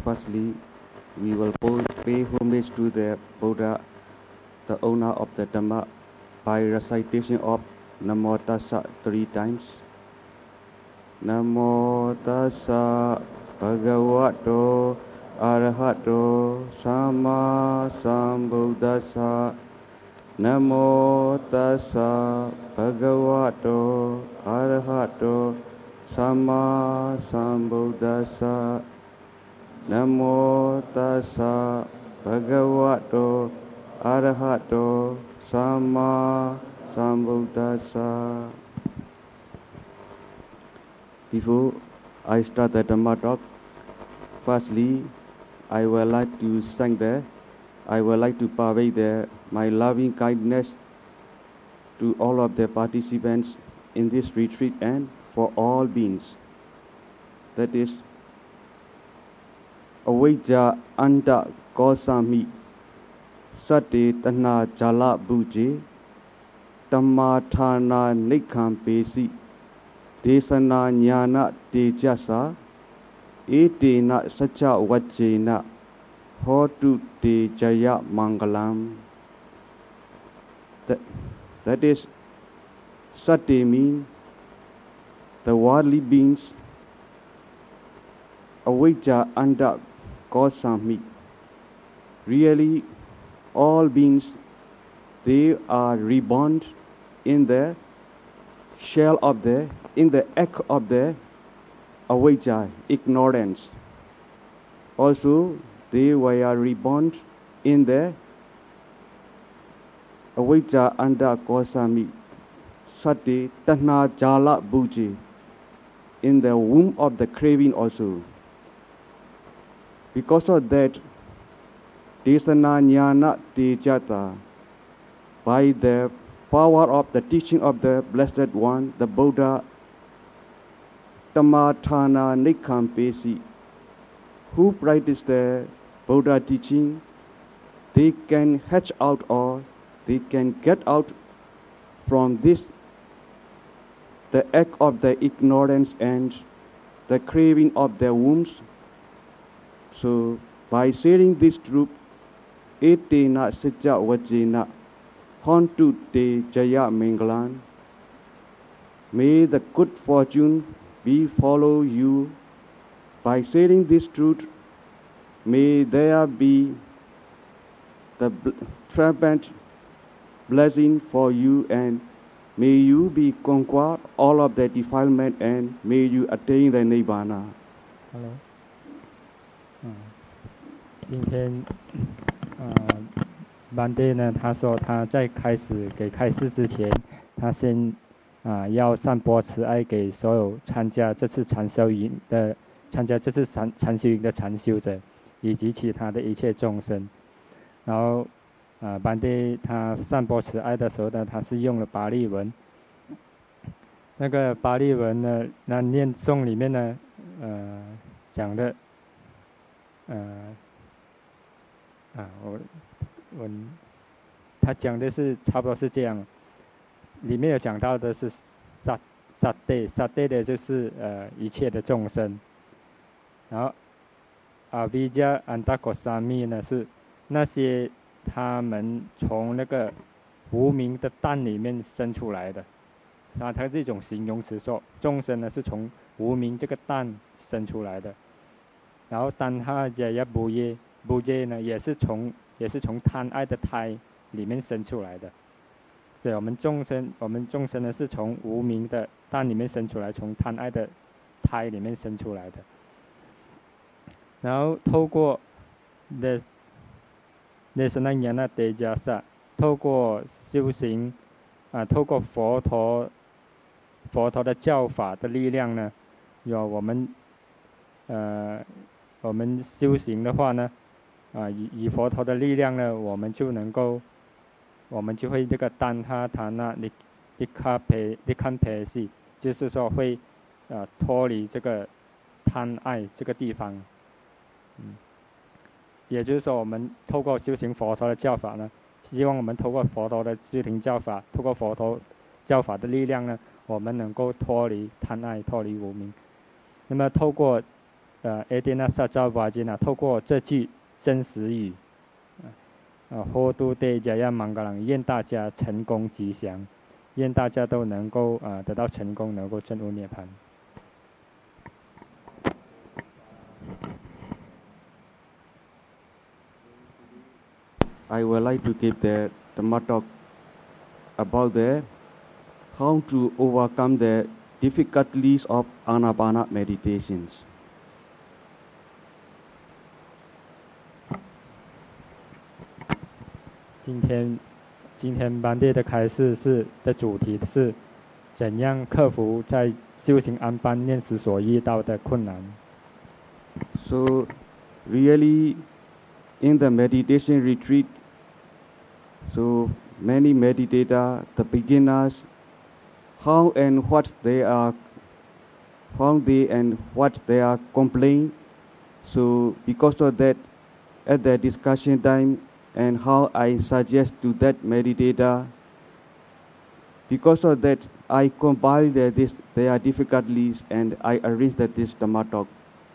Firstly, we will pay homage to the Buddha, the owner of the Dhamma, by recitation of Namo Tassa 3 times. Namo Tassa Bhagavato Arahato Sama Sambuddhassa. Namo Tassa Bhagavato Arahato Sama Sambuddhassa. Namo Tassa Bhagavato Arahato Sama Sambuddhassa. Before I start the Dhamma talk, firstly, I would like to thank I would like to provide my loving kindness to all of the participants in this retreat and for all beings. That is, Avijja Anta Kosami Sati Tana Jala Buje Tammathana Nikham Pesi Desana Jnana Tejasa Etena Sacha Vajjena Hotu Te Jaya Mangalam. That is, Sati means the worldly beings, Avijja Anta Kosami. Really, all beings, they are reborn in the shell of in the egg of the avijja, ignorance. Also, they were reborn in the avijja anta kosami, sati tanha jala buje, in the womb of the craving also. Because of that, desana jnana tejata, by the power of the teaching of the Blessed One, the Buddha, Tammathana Nikham Pesi, who practice the Buddha teaching, they can hatch out or they can get out from this, the egg of the ignorance and the craving of their wombs. So, by sharing this truth, etena sacha vajjena Hontu Te Jaya Mangalam, may the good fortune befall you. By sharing this truth, may there be the triumphant blessing for you, and may you be conquered all of the defilement, and may you attain the Nibbana. Hello. 今天班队呢，他说他在开始之前，他先要散播慈爱给所有参加这次禅修营的禅修者，以及其他的一切众生。然后班队他散播慈爱的时候呢，他是用了巴利文。那个巴利文呢，那念诵里面呢，讲的他讲的是差不多是这样，里面有讲到的是萨对的就是一切的众生，然后阿维加安达果萨密呢是那些他们从那个无明的蛋里面生出来的，然后它这种形容词说众生呢是从无明这个蛋生出来的，然后丹哈加亚布耶呢也是从贪爱的胎里面生出来的。对，我们众生呢是从无明的蛋里面生出来，从贪爱的胎里面生出来的。然后透过Desana Jnana Tejasa，透过修行透过佛陀的教法的力量呢，有我们修行的话呢，以佛陀的力量呢，我们就会这个丹哈塔那尼堪培西，就是说会脱离这个贪爱这个地方。也就是说，我们透过修行佛陀的教法呢，希望我们透过佛陀的修行教法，透过佛陀教法的力量呢，我们能够脱离贪爱，脱离无明。那么透过 Edina Saja Vajina 透过这句真实语，Hodu De Jaya Mangalang 愿大家成功吉祥，愿大家都能够得到成功，能够证悟涅槃。 I would like to give the Dhamma talk about how to overcome the difficulties of Anapana meditations. 今天班列的开示的主题是怎样克服在修行安般念时所遇到的困难。 So, really, in the meditation retreat, so many meditators, the beginners, how and what they are complain. So because of that, at the discussion time, and how I suggest to that meditator, because of that, I compile their difficulties and I arrange this Dhamma talk.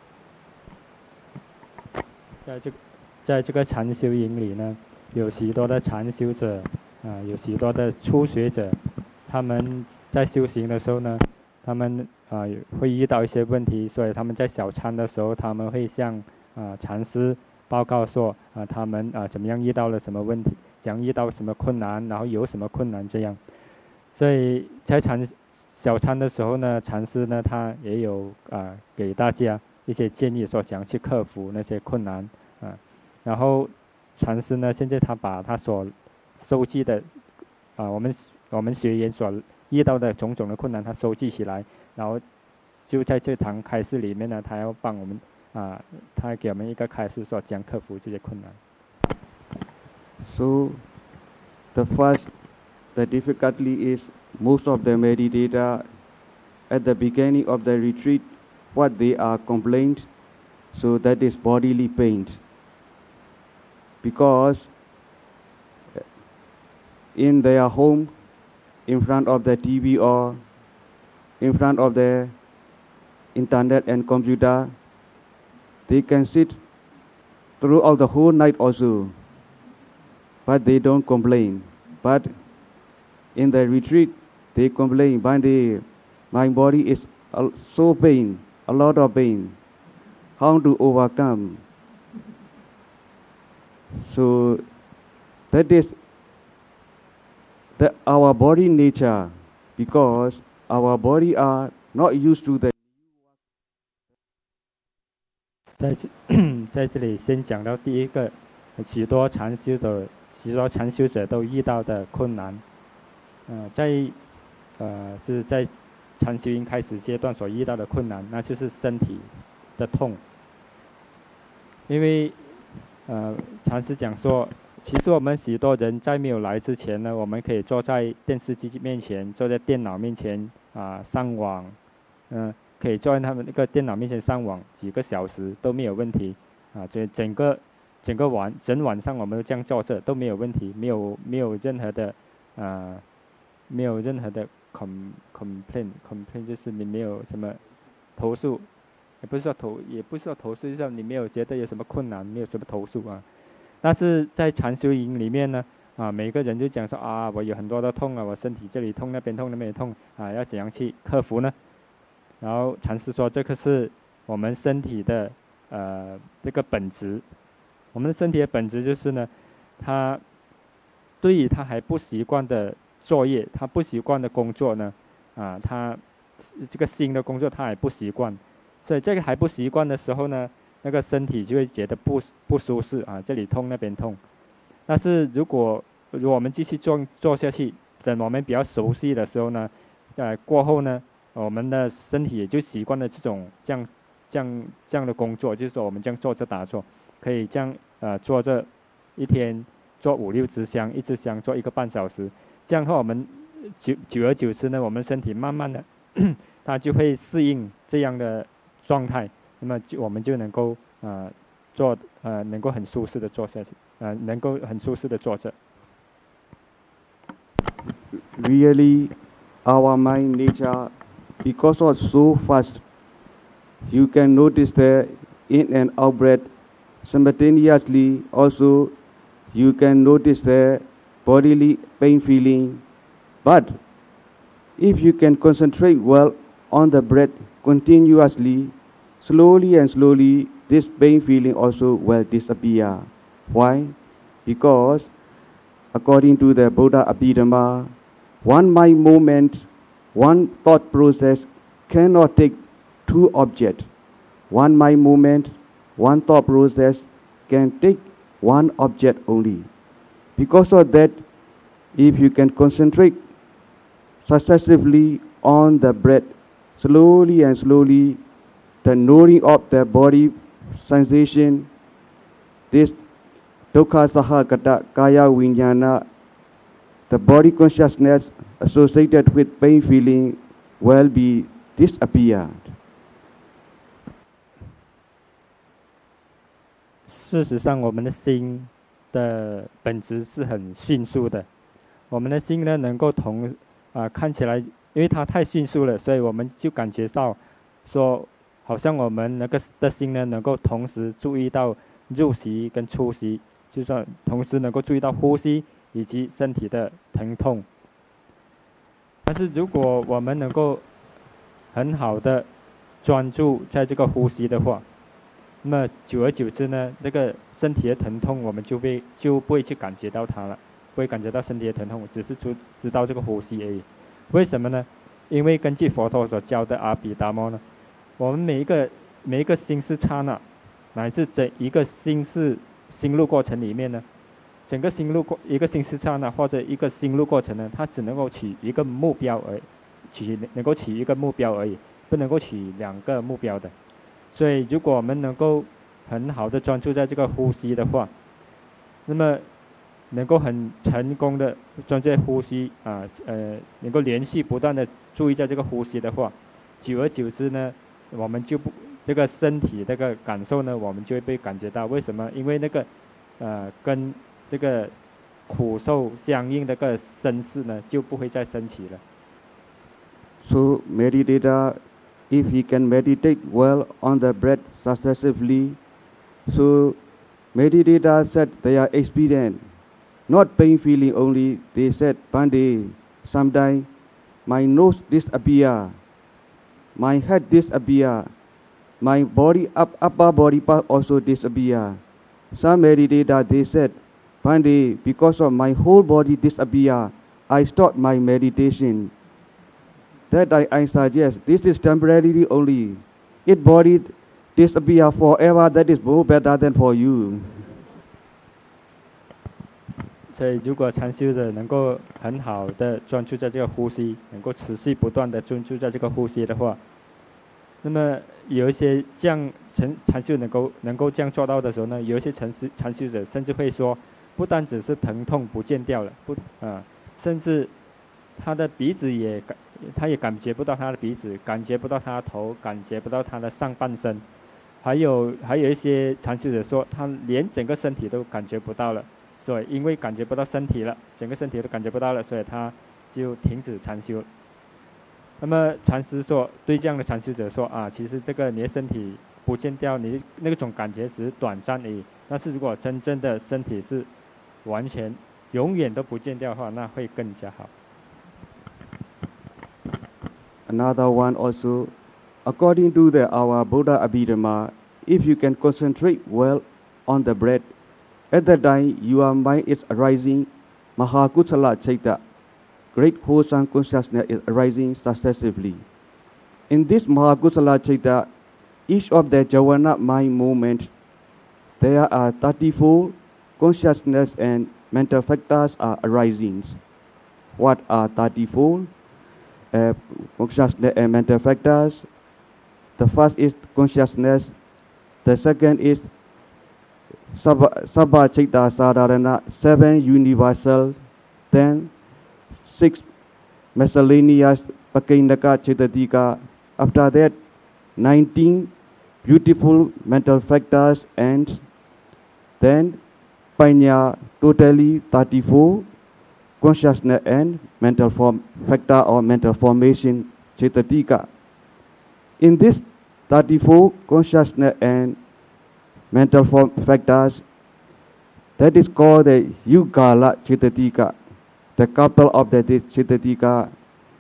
在这个禅修营里呢，有许多的禅修者有许多的初学者，他们在修行的时候呢，他们会遇到一些问题，所以他们在小参的时候，他们会向禅师报告说他们怎么样遇到了什么问题，怎样遇到什么困难，然后有什么困难这样。所以在小参的时候呢，禅师呢他也有给大家一些建议，说怎样去克服那些困难然后禅师呢，现在他把他所收集的我们学员所遇到的种种的困难，他收集起来，然后就在这堂开示里面呢，他要帮我们他给我们一个开示，说怎样克服这些困难。 So, the difficulty is most of the meditators at the beginning of the retreat, what they are complained, so that is bodily pain. Because in their home, in front of the TV or in front of the internet and computer, they can sit throughout the whole night also, but they don't complain. But in the retreat, they complain, my body is so pain, a lot of pain. How to overcome? So that is our body nature, because our body are not used to the 在这里先讲到第一个，许多禅修者都遇到的困难，就是在禅修营开始阶段所遇到的困难，那就是身体的痛。因为禅师讲说，其实我们许多人在没有来之前呢，我们可以坐在电视机面前，坐在电脑面前上网，可以坐在他们那个电脑面前上网几个小时都没有问题整晚上我们都这样坐着都没有问题，没有任何的complaint 就是你没有什么投诉，也不是说投诉，就是你没有觉得有什么困难，没有什么投诉但是在禅修营里面呢每个人就讲说我有很多的痛我身体这里痛那边痛那边痛要怎样去克服呢？然后禅师说，这个是我们身体的这个本质。我们的身体的本质就是呢，他对于他还不习惯的作业，他不习惯的工作呢他这个新的工作他还不习惯，所以这个还不习惯的时候呢，那个身体就会觉得不舒适这里痛那边痛。但是如果我们继续做下去，等我们比较熟悉的时候呢过后呢，我们的身体也就习惯了这样的工作，就是说我们这样坐着打坐，可以这样坐着一天做5-6支香，一支香做1个半小时，这样的话我们久而久之呢，我们身体慢慢的它就会适应这样的状态，那么我们就能够能够很舒适的坐下去能够很舒适的坐着。 Really, our mind nature, because of so fast, you can notice the in and out breath simultaneously. Also, you can notice the bodily pain feeling. But if you can concentrate well on the breath continuously, slowly and slowly, this pain feeling also will disappear. Why? Because according to the Buddha Abhidhamma, one mind moment, one thought process cannot take two objects. One mind moment, one thought process can take one object only. Because of that, if you can concentrate successively on the breath, slowly and slowly, the knowing of the body sensation, this dukkha sahagata kaya vinyana, the body consciousness associated with pain feeling will be disappeared. 事实上，我们的心的本质是很迅速的。我们的心呢，能够看起来，因为它太迅速了，所以我们就感觉到说，好像我们那个的心呢，能够同时注意到入息跟出息，就算同时能够注意到呼吸以及身体的疼痛。但是如果我们能够很好的专注在这个呼吸的话，那么久而久之呢，那个身体的疼痛我们就不会去感觉到它了，不会感觉到身体的疼痛，只是知道这个呼吸而已。为什么呢？因为根据佛陀所教的阿毗达摩呢，我们每一个心识刹那，乃至整一个心路过程里面呢，整个一个心识刹那或者一个心路过程呢，它只能够取一个目标而已，能够取一个目标而已，不能够取两个目标的。所以如果我们能够很好的专注在这个呼吸的话，那么能够很成功的专注在呼吸能够连续不断的注意在这个呼吸的话，久而久之呢，我们就不这个身体这个感受呢，我们就会被感觉到。为什么？因为那个跟这个苦受相应的个身世呢，就不会再升起了。 So meditator, if he can meditate well on the breath successively, so meditator said they are experienced, not pain feeling only. They said, Bande, someday my nose disappear, my head disappear, my body upper body part also disappear. Some meditator they said, Bande, because of my whole body disappear, I stop my meditation. That I suggest, this is temporarily only. If body disappear forever, that is more better than for you. 所以，如果禅修者能够很好的专注在这个呼吸，能够持续不断的专注在这个呼吸的话，那么有一些这样禅修能够这样做到的时候呢，有一些禅修者甚至会说，不单只是疼痛不见掉了，甚至他的鼻子他也感觉不到他的鼻子，感觉不到他的头，感觉不到他的上半身，还有一些禅修者说，他连整个身体都感觉不到了。所以因为感觉不到身体了，整个身体都感觉不到了，所以他就停止禅修。那么禅师说，对这样的禅修者说其实这个你的身体不见掉，你那种感觉只是短暂而已。但是如果真正的身体是完全永远都不见掉的话，那会更加好。 Another one also, according to our Buddha Abhidhamma, if you can concentrate well on the breath, at that time your mind is arising, Mahakusala Chaita, great wholesome consciousness is arising successively. In this Mahakusala Chaita, each of the Javana mind movements, there are 34 consciousness and mental factors are arising. What are 34? Consciousness and mental factors. The first is consciousness. The second is Sabha Chitta Sadharana, 7 universal. Then 6 miscellaneous Pakindaka Chittatika. After that 19 beautiful mental factors, and then Panya, totally 34 consciousness and mental factor or mental formation Chittatika. In this 34 consciousness and mental factors. That is called the Yugala Chittatika, the couple of the Chittatika.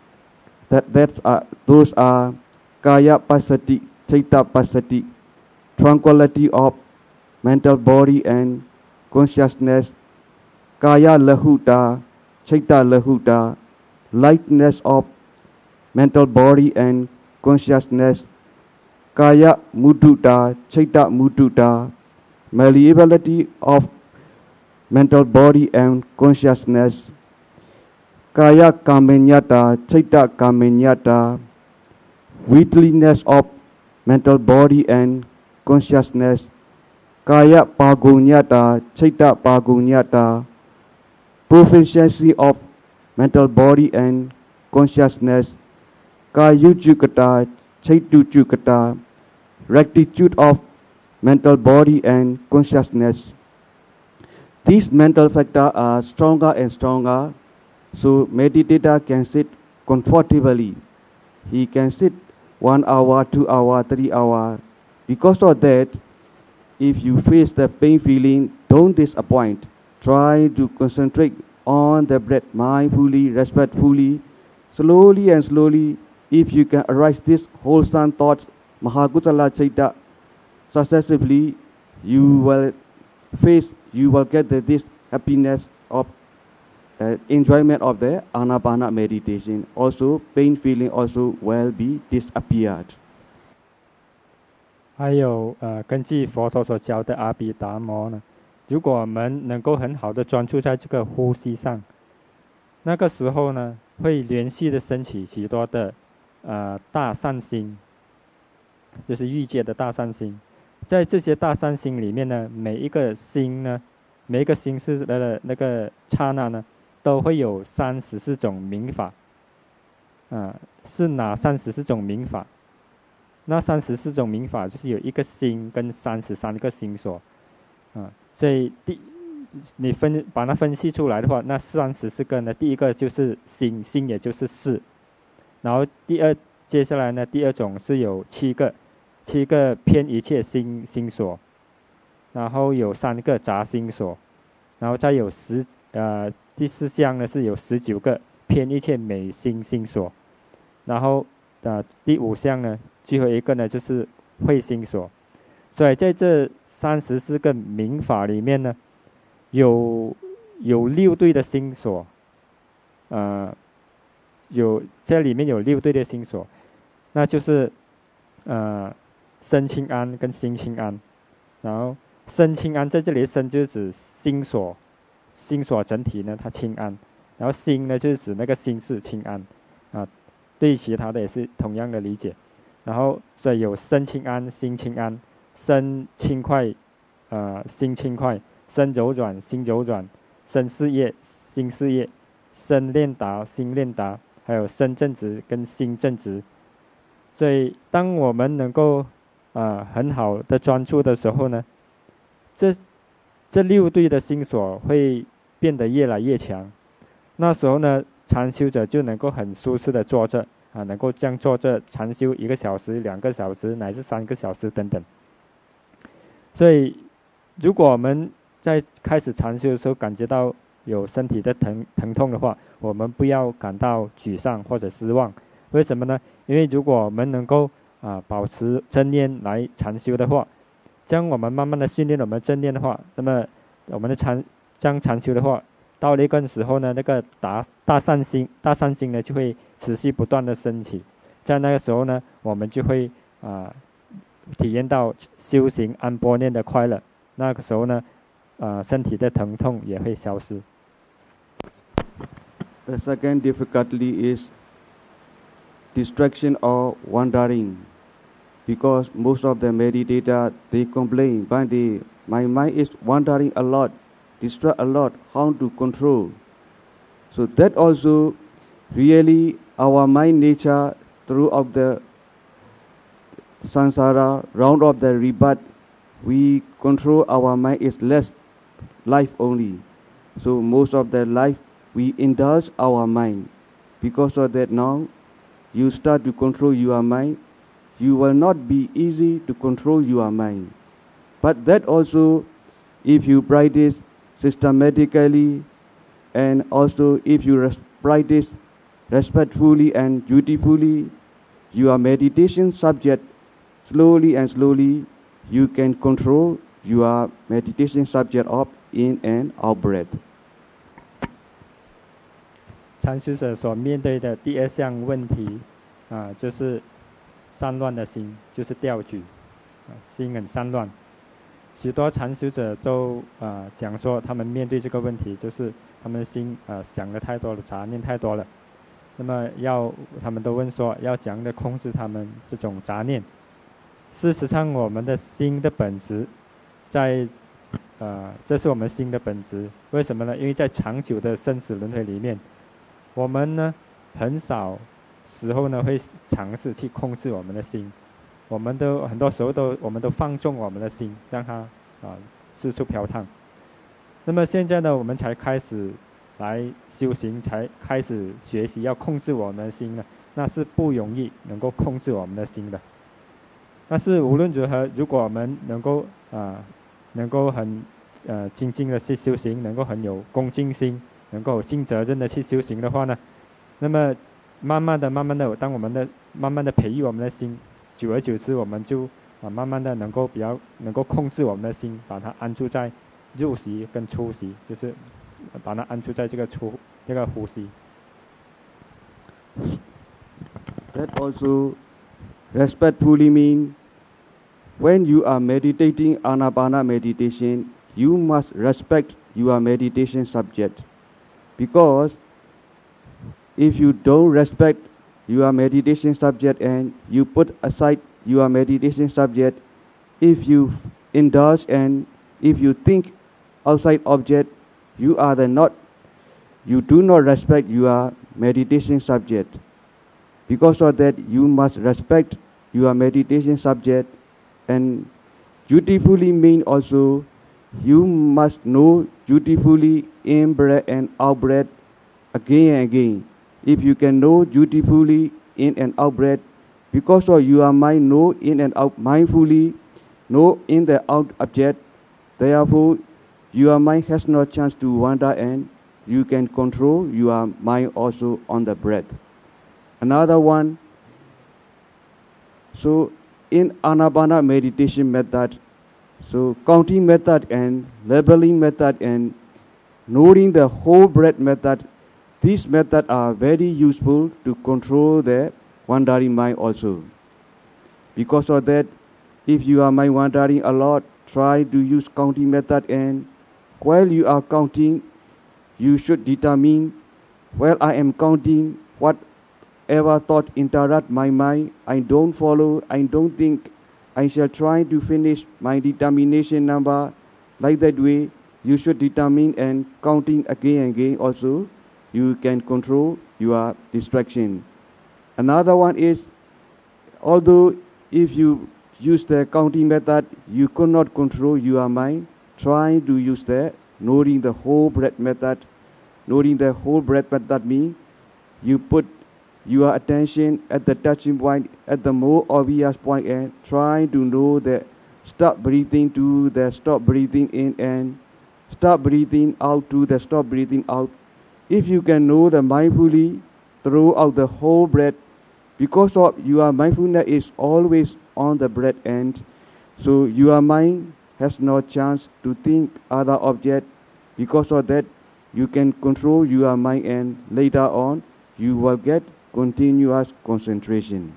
Those are Kaya Pasati, Chitta Pasati, tranquility of mental body and consciousness, Kaya Lahuta, Chitta Lahuta, lightness of mental body and consciousness, Kaya Mudduta, Chitta Mudduta, malleability of mental body and consciousness, Kaya Kamenyata, Chitta Kamenyata, weakliness of mental body and consciousness, Kaya Pagunyata, Chitta Pagunyata, proficiency of mental body and consciousness, Kayuchukata, Chaituchukata, rectitude of mental body and consciousness. These mental factors are stronger and stronger, so meditator can sit comfortably. He can sit 1 hour, 2 hours, 3 hours. Because of that, if you face the pain feeling, don't disappoint. Try to concentrate on the breath mindfully, respectfully, slowly and slowly. If you can arise this wholesome thoughts, Mahakusala Chitta, successively, you will get this happiness of enjoyment of the Anapana meditation. Also, pain feeling also will be disappeared. 还有根据佛陀所教的阿毗达摩呢，如果我们能够很好的专注在这个呼吸上，那个时候呢，会连续的升起许多的大善心，就是欲界的大善心。在这些大善心里面呢，每一个心是的那个刹那呢，都会有34种名法。是哪34种名法？那34种名法就是有一个心跟33个心所。所以你把它分析出来的话，那34个呢，第一个就是心，心也就是事。然后接下来呢，第二种是有7个偏一切心所，然后有3个杂心所，然后再有第4项呢是有19个偏一切美心所，然后第5项呢，最后一个呢就是慧心所。所以在这34个名法里面呢，有6对的心所，这里面有6对的心所，那就是身清安跟心清安。然后身清安在这里的身就是指心所整体呢它清安，然后心呢就是指那个心事清安。对其他的也是同样的理解。然后所以有身清安、心清安，身轻快心轻快，身柔软心柔软，身事业心事业，身练达心练达，还有身正直跟心正直。所以当我们能够很好的专注的时候呢，这6对的心所会变得越来越强。那时候呢，禅修者就能够很舒适的坐着能够这样坐着禅修1个小时、2个小时乃至3个小时等等。所以如果我们在开始禅修的时候感觉到有身体的疼痛的话，我们不要感到沮丧或者失望。为什么呢？因为如果我们能够保持正念来禅修的话，将我们慢慢的训练我们正念的话，那么我们的禅修的话，到了一个时候呢，那个大善心呢就会持续不断的升起。在那个时候呢，我们就会体验到修行安般念的快乐。那个时候呢，身体的疼痛也会消失。 The second difficulty is distraction or wandering, because most of the meditators they complain, but my mind is wandering a lot, distract a lot, how to control? So that also really our mind nature throughout the samsara, round of the rebirth, we control our mind is less life only. So most of the life we indulge our mind. Because of that now, you start to control your mind. you will not be easy to control your mind. But that also, if you practice systematically, and also if you practice respectfully and dutifully, your meditation subject, slowly and slowly, you can control your meditation subject of in and out breath. 禅修者所面对的第二项问题，就是散乱的心，就是掉举，心很散乱。许多禅修者都讲说，他们面对这个问题，就是他们的心想的太多了，杂念太多了。那么他们都问说，要怎样的控制他们这种杂念？事实上，我们的心的本质，这是我们心的本质。为什么呢？因为在长久的生死轮回里面，我们呢很少时候呢会尝试去控制我们的心，我们都很多时候我们都放纵我们的心，让它四处飘荡。那么现在呢，我们才开始来修行，才开始学习要控制我们的心呢，那是不容易能够控制我们的心的。但是无论如何，如果我们能够很精进的去修行，能够很有恭敬心，能够尽责任的去修行的话呢，那么慢慢的，当我们慢慢的培育我们的心，久而久之，我们就慢慢的能够控制我们的心，把它安住在入息跟出息，就是把它安住在这个呼吸。 That also respectfully mean when you are meditating Anapana meditation, you must respect your meditation subject. Because if you don't respect your meditation subject and you put aside your meditation subject, if you indulge and if you think outside object, you do not respect your meditation subject. Because of that, you must respect your meditation subject, and dutifully mean also you must know dutifully in breath and out breath again and again. If you can know dutifully in and out breath, because of your mind know in and out mindfully, know in the out object, therefore your mind has no chance to wander and you can control your mind also on the breath. Another one, so in Anapana meditation method, so counting method and labeling method and noting the whole breath method, these methods are very useful to control the wandering mind also. Because of that, if you are mind wandering a lot, try to use counting method, and while you are counting, you should determine, while I am counting, whatever thought interrupt my mind, I don't follow, I don't think, I shall try to finish my determination number. Like that way, you should determine and counting again and again also, you can control your distraction. Another one is, although if you use the counting method, you could not control your mind, try to use the noting the whole breath method. Noting the whole breath method means you put your attention at the touching point, at the more obvious point, and try to know the stop breathing to the stop breathing in and stop breathing out to the stop breathing out. If you can know the mindfully throughout the whole breath, because of your mindfulness is always on the breath end, so your mind has no chance to think other object. Because of that, you can control your mind, and later on you will get continuous concentration.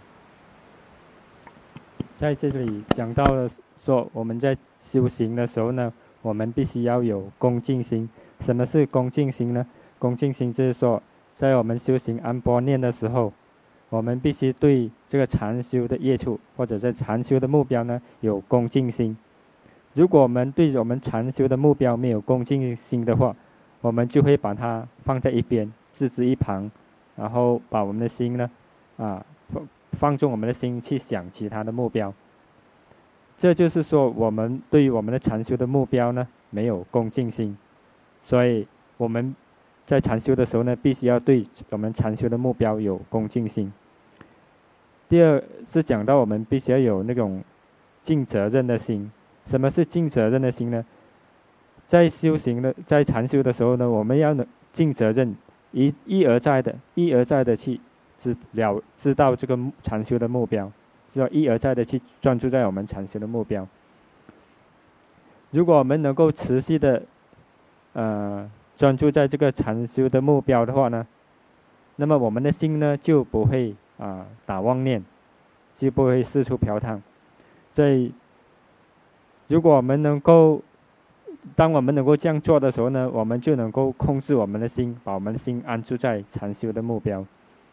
在这里讲到了说，我们在修行的时候呢，我们必须要有恭敬心。什么是恭敬心呢？恭敬心就是说，在我们修行安般念的时候，我们必须对这个禅修的业处或者在禅修的目标呢有恭敬心。如果我们对我们禅修的目标没有恭敬心的话，我们就会把它放在一边，置之一旁，然后把我们的心呢放纵我们的心去想其他的目标。这就是说，我们对于我们的禅修的目标呢没有恭敬心，所以我们在禅修的时候呢，必须要对我们禅修的目标有恭敬心。 第二是讲到我们必须要有那种尽责任的心。什么是尽责任的心呢？在修行的，在禅修的时候呢，我们要尽责任，一而再的去知道这个禅修的目标，是吧？一而再的去专注在我们禅修的目标。如果我们能够持续的专注在这个禅修的目标的话呢，那么我们的心呢就不会打妄念，就不会四处飘荡。所以如果我们能够，当我们能够这样做的时候呢，我们就能够控制我们的心，把我们的心安住在禅修的目标。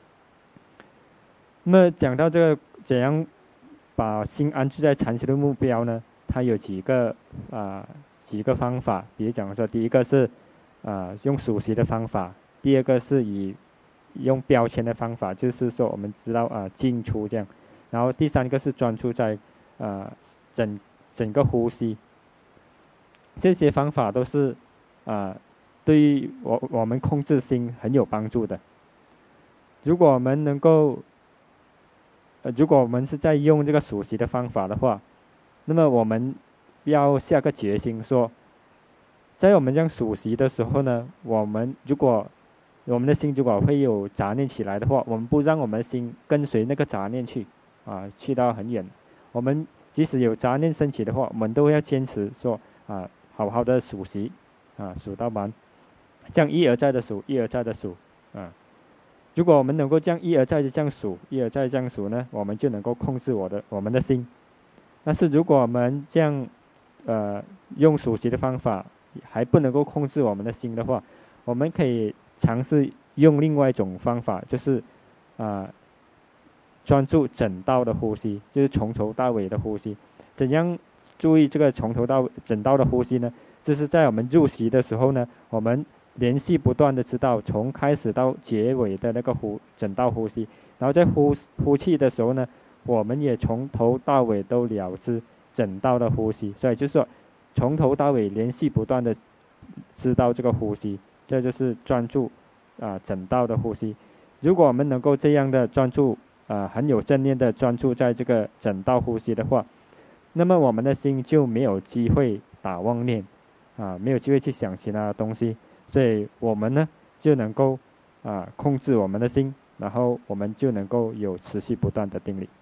那么讲到这个怎样把心安住在禅修的目标呢，它有几个方法。比如讲说，第一个是用数息的方法，第二个是用标签的方法，就是说我们知道进出这样，然后第三个是专注在整个呼吸。这些方法都是对于我们控制心很有帮助的。如果我们能够如果我们是在用这个数息的方法的话，那么我们要下个决心说，在我们这样数息的时候呢，如果我们的心如果会有杂念起来的话，我们不让我们的心跟随那个杂念去到很远。我们即使有杂念升起的话，我们都要坚持说好好的数息数到完，这样一而再的数，一而再的数如果我们能够这样一而再的这样数，一而再这样数呢，我们就能够控制我们的心。但是如果我们这样用数息的方法还不能够控制我们的心的话，我们可以尝试用另外一种方法，就是专注整道的呼吸，就是从头到尾的呼吸。怎样注意这个从头到整道的呼吸呢？就是在我们入息的时候呢，我们连续不断的知道从开始到结尾的那个整道呼吸，然后在呼气的时候呢，我们也从头到尾都了知整道的呼吸。所以就是说从头到尾连续不断的知道这个呼吸，这就是专注整道的呼吸。如果我们能够这样的专注很有正念的专注在这个整道呼吸的话，那么我们的心就没有机会打妄念没有机会去想其他的东西，所以我们呢就能够控制我们的心，然后我们就能够有持续不断的定力。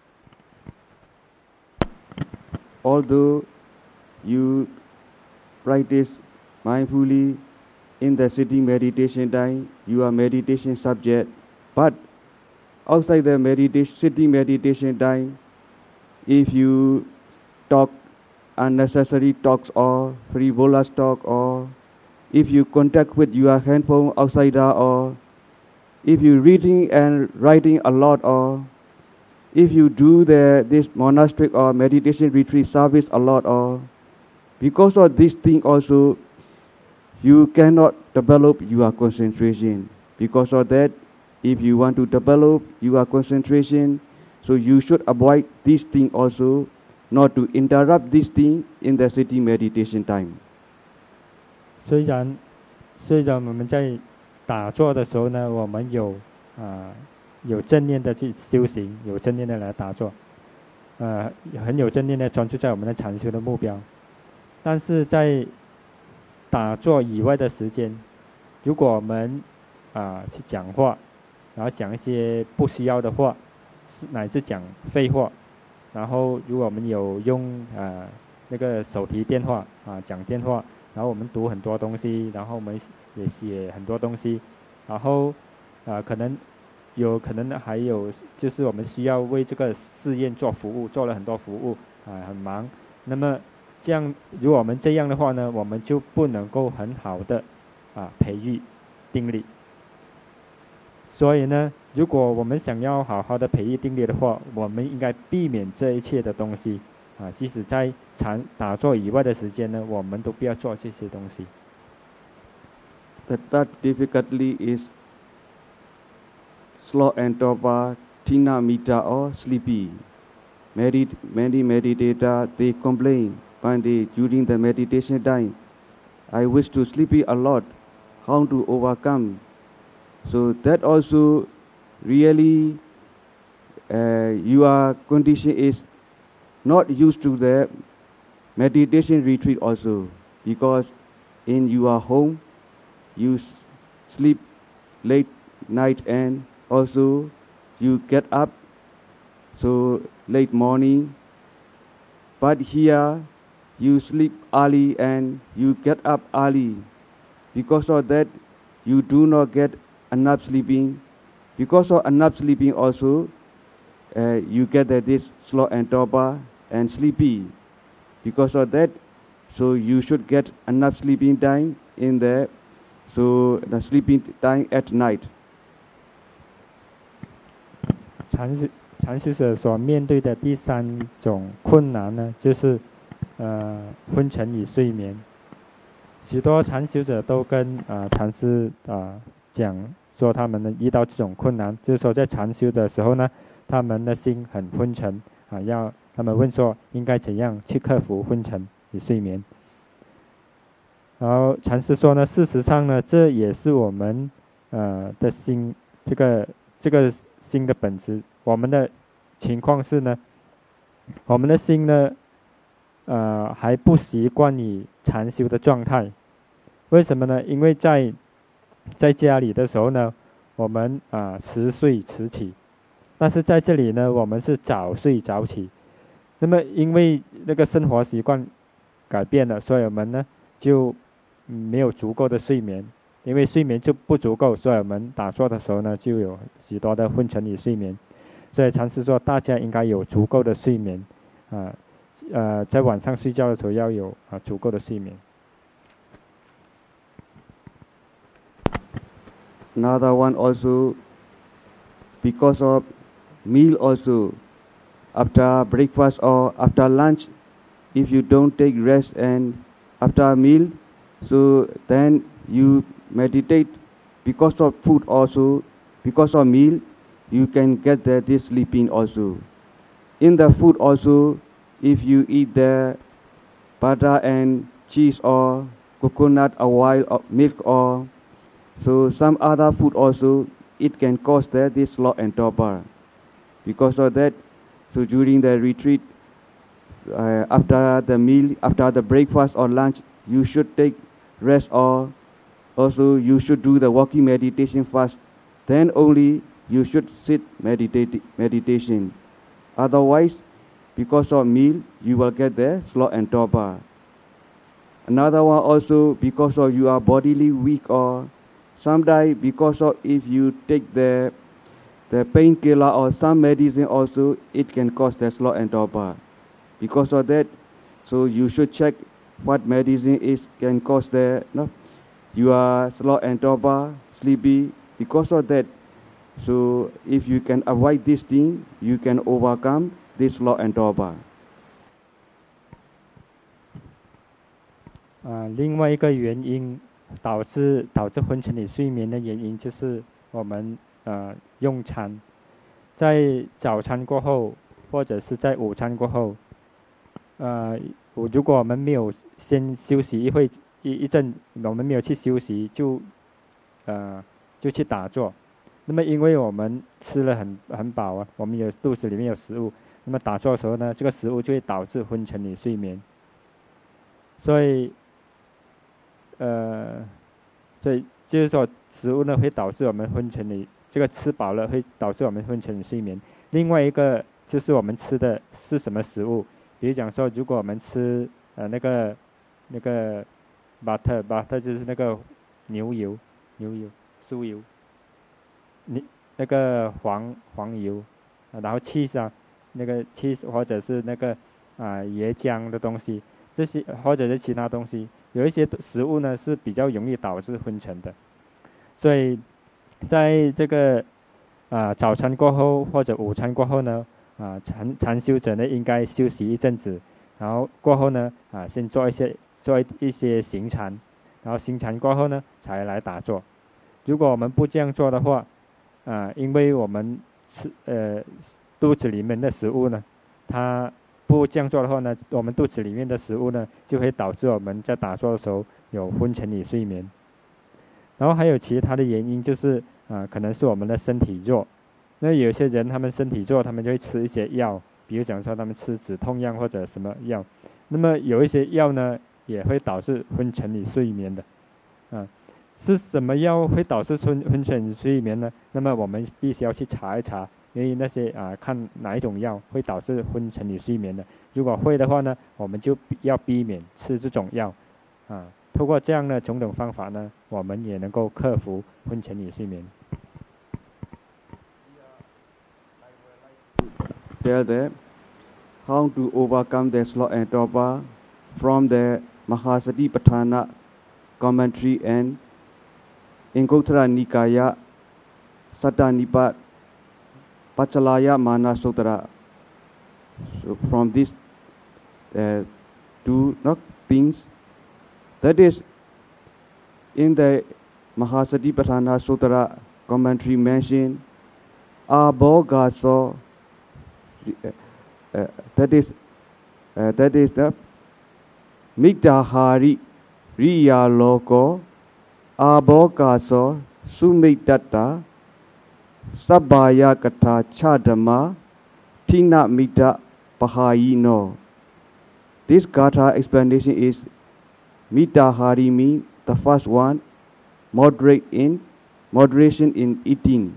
Although you practice mindfully in the sitting meditation time, you are meditation subject, but outside the sitting meditation time, if you talk unnecessary talks or frivolous talk, or if you contact with your handphone outsider, or if you reading and writing a lot, or if you do this monastic or meditation retreat service a lot, or because of this thing also, you cannot develop your concentration. Because of that, if you want to develop your concentration, so you should avoid this thing also, not to interrupt this thing in the sitting meditation time. 虽然我们在打坐的时候呢，我们有正念的去修行，有正念的来打坐，很有正念的专注在我们的禅修的目标。但是在打坐以外的时间，如果我们去讲话，然后讲一些不需要的话，乃至讲废话，然后如果我们有用那个手提电话讲电话，然后我们读很多东西，然后我们也写很多东西，然后可能还有就是我们需要为这个寺院做服务，做了很多服务很忙。那么这样，如果我们这样的话呢，我们就不能够很好的培育定力。所以呢，如果我们想要好好的培育定力的话，我们应该避免这一切的东西即使在打坐以外的时间呢，我们都不要做这些东西。 The third difficulty is slow and torpor, tina mita or sleepy. Many meditators they complain during the meditation time, I wish to sleepy a lot. How to overcome? So that also really your condition is not used to the meditation retreat also, because in your home you sleep late night and also you get up so late morning, but here you sleep early and you get up early. Because of that you do not get enough sleeping. Because of enough sleeping also you get this slow and torpor and sleepy. Because of that, so you should get enough sleeping time in there, so the sleeping time at night. 禅修者所面对的第三种困难呢，就是昏沉与睡眠。许多禅修者都跟禅师讲说，他们呢遇到这种困难，就是说在禅修的时候呢，他们的心很昏沉要他们问说应该怎样去克服昏沉与睡眠。然后禅师说呢，事实上呢，这也是我们的心，这个心的本质。我们的情况是呢，我们的心呢还不习惯于禅修的状态。为什么呢？因为在家里的时候呢，我们迟睡迟起，但是在这里呢，我们是早睡早起。那么因为那个生活习惯改变了，所以我们呢就没有足够的睡眠。因为睡眠就不足够，所以我们打坐的时候呢就有许多的昏沉与睡眠。所以禅师说，大家应该有足够的睡眠在晚上睡觉的时候要有足够的睡眠。 Another one also, because of meal also, after breakfast or after lunch, if you don't take rest and after a meal, so then you meditate. Because of food also, because of meal, you can get this sleeping also. In the food also, if you eat the butter and cheese or coconut or oil or milk or so some other food also, it can cause this sloth and torpor. Because of that, so during the retreat, after the meal, after the breakfast or lunch, you should take rest, or also you should do the walking meditation first. Then only you should sit meditation. Otherwise, because of meal, you will get the sloth and torpor. Another one also, because of you are bodily weak, or sometimes because of if you take the painkiller or some medicine also, it can cause the sloth and torpor. Because of that, so you should check what medicine can cause you are sloth and torpor, sleepy. Because of that, so if you can avoid this thing, you can overcome this sloth and torpor. 另外一个原因导致昏沉与睡眠的原因，就是我们用餐，在早餐过后或者是在午餐过后，如果我们没有先休息一阵，我们没有去休息，就去打坐。那么因为我们吃了很饱我们肚子里面有食物，那么打坐的时候呢，这个食物就会导致昏沉与睡眠。所以就是说食物呢会导致我们昏沉与这个吃饱了会导致我们昏沉与睡眠。另外一个就是我们吃的是什么食物，比如讲说，如果我们吃那个 butter 就是那个牛油、酥油，那个黄油，然后 cheese 那个 cheese 或者是那个椰浆的东西，这些或者是其他东西，有一些食物呢是比较容易导致昏沉的。所以在这个早餐过后或者午餐过后呢，禅修者呢应该休息一阵子，然后过后呢先做一些行禅，然后行禅过后呢才来打坐。如果我们不这样做的话，因为我们肚子里面的食物呢，它不这样做的话呢，我们肚子里面的食物呢就会导致我们在打坐的时候有昏沉与睡眠。然后还有其他的原因，就是可能是我们的身体弱， 那有些人他们身体弱，他们就会吃一些药，比如讲说他们吃止痛药或者什么药。那么有一些药呢，也会导致昏沉你睡眠的，是什么药会导致昏沉你睡眠呢？那么我们必须要去查一查，因为那些看哪一种药会导致昏沉你睡眠的。如果会的话呢，我们就要避免吃这种药，通过这样的种种方法呢，我们也能够克服昏沉你睡眠。 Tell them how to overcome the sloth and torpor from the Mahasatipatthana commentary and Anguttara Nikaya Sattanipat Pachalaya Mana Sutra. So from these two things, that is in the Mahasatipatthana Sutra commentary mentioned Abhogaso, that is the Middahari Riya Loko Abhogaso Sumidatta Sabbaya Katha Chadama Tina Mita Pahayino. This Gatha explanation is Middahari means the first one, moderation in eating.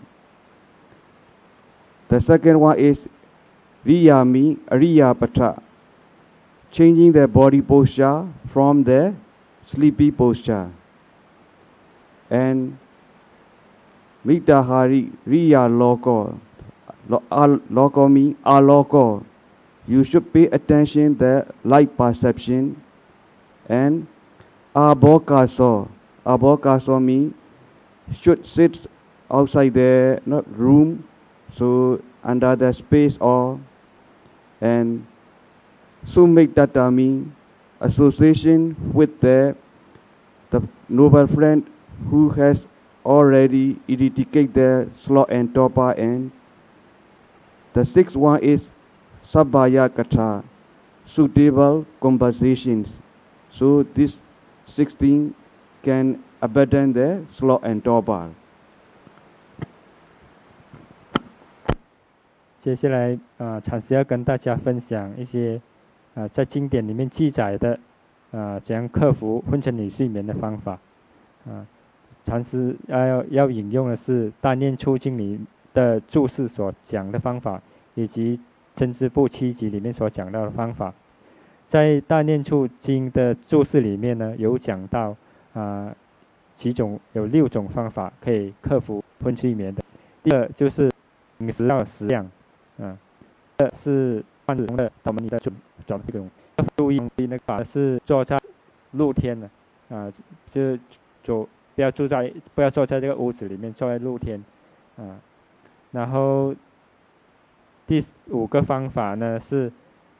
The second one is Riya means Ariyapata, changing the body posture from the sleepy posture. And Middahari Riya Loko, Loko means Aloko. You should pay attention the light perception. And Abhogaso means should sit outside the room, so under the space or. And Sumidatta means association with the noble friend who has already eradicated the sloth and torpor. And the sixth one is Sabbaya Katha, suitable conversations. So this 16 can abandon the sloth and torpor. 接下来禅师要跟大家分享一些在经典里面记载的怎样克服昏沉你睡眠的方法。禅师要引用的是《大念处经》里的注释所讲的方法，以及真知部7集里面所讲到的方法。在《大念处经》的注释里面呢，有讲到有6种方法可以克服昏睡眠的。第二就是饮食要适量，这是换日的我们的转这种注意那个是坐在露天的就不要坐在这个屋子里面，坐在露天然后第5个方法呢是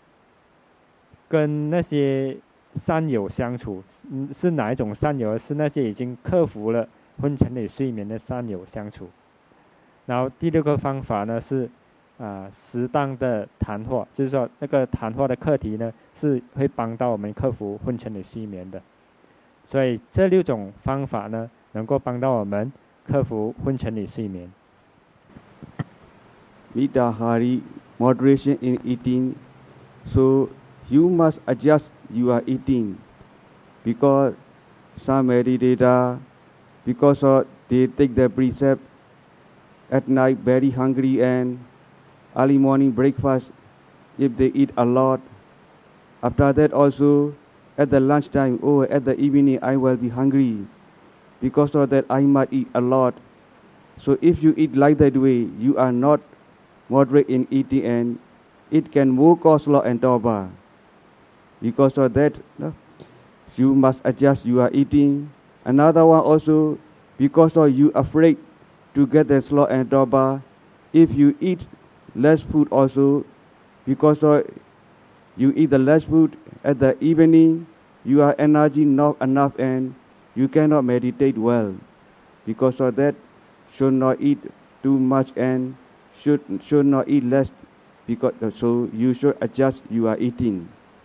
跟那些善友相处。是哪一种善友？是那些已经克服了昏沉里睡眠的善友相处。然后第6个方法呢是适当的谈话，就是说那个谈话的课题呢是会帮到我们克服昏沉里睡眠的。所以这6种方法呢能够帮到我们克服昏沉里睡眠。 Middahari, moderation in eating. So you must adjust your eating, because some meditator, because they take the precept at night very hungry, and early morning breakfast if they eat a lot. After that also at the lunchtime or at the evening I will be hungry, because of that I might eat a lot. So if you eat like that way, you are not moderate in eating, and it can more cause sloth and torpor. Because of that, you must adjust your eating. Another one also, because of you afraid to get the sloth and torpor, if you eat less food also, because of you eat the less food at the evening, your energy not enough and you cannot meditate well. Because of that, should not eat too much and should not eat less, because so you should adjust your eating.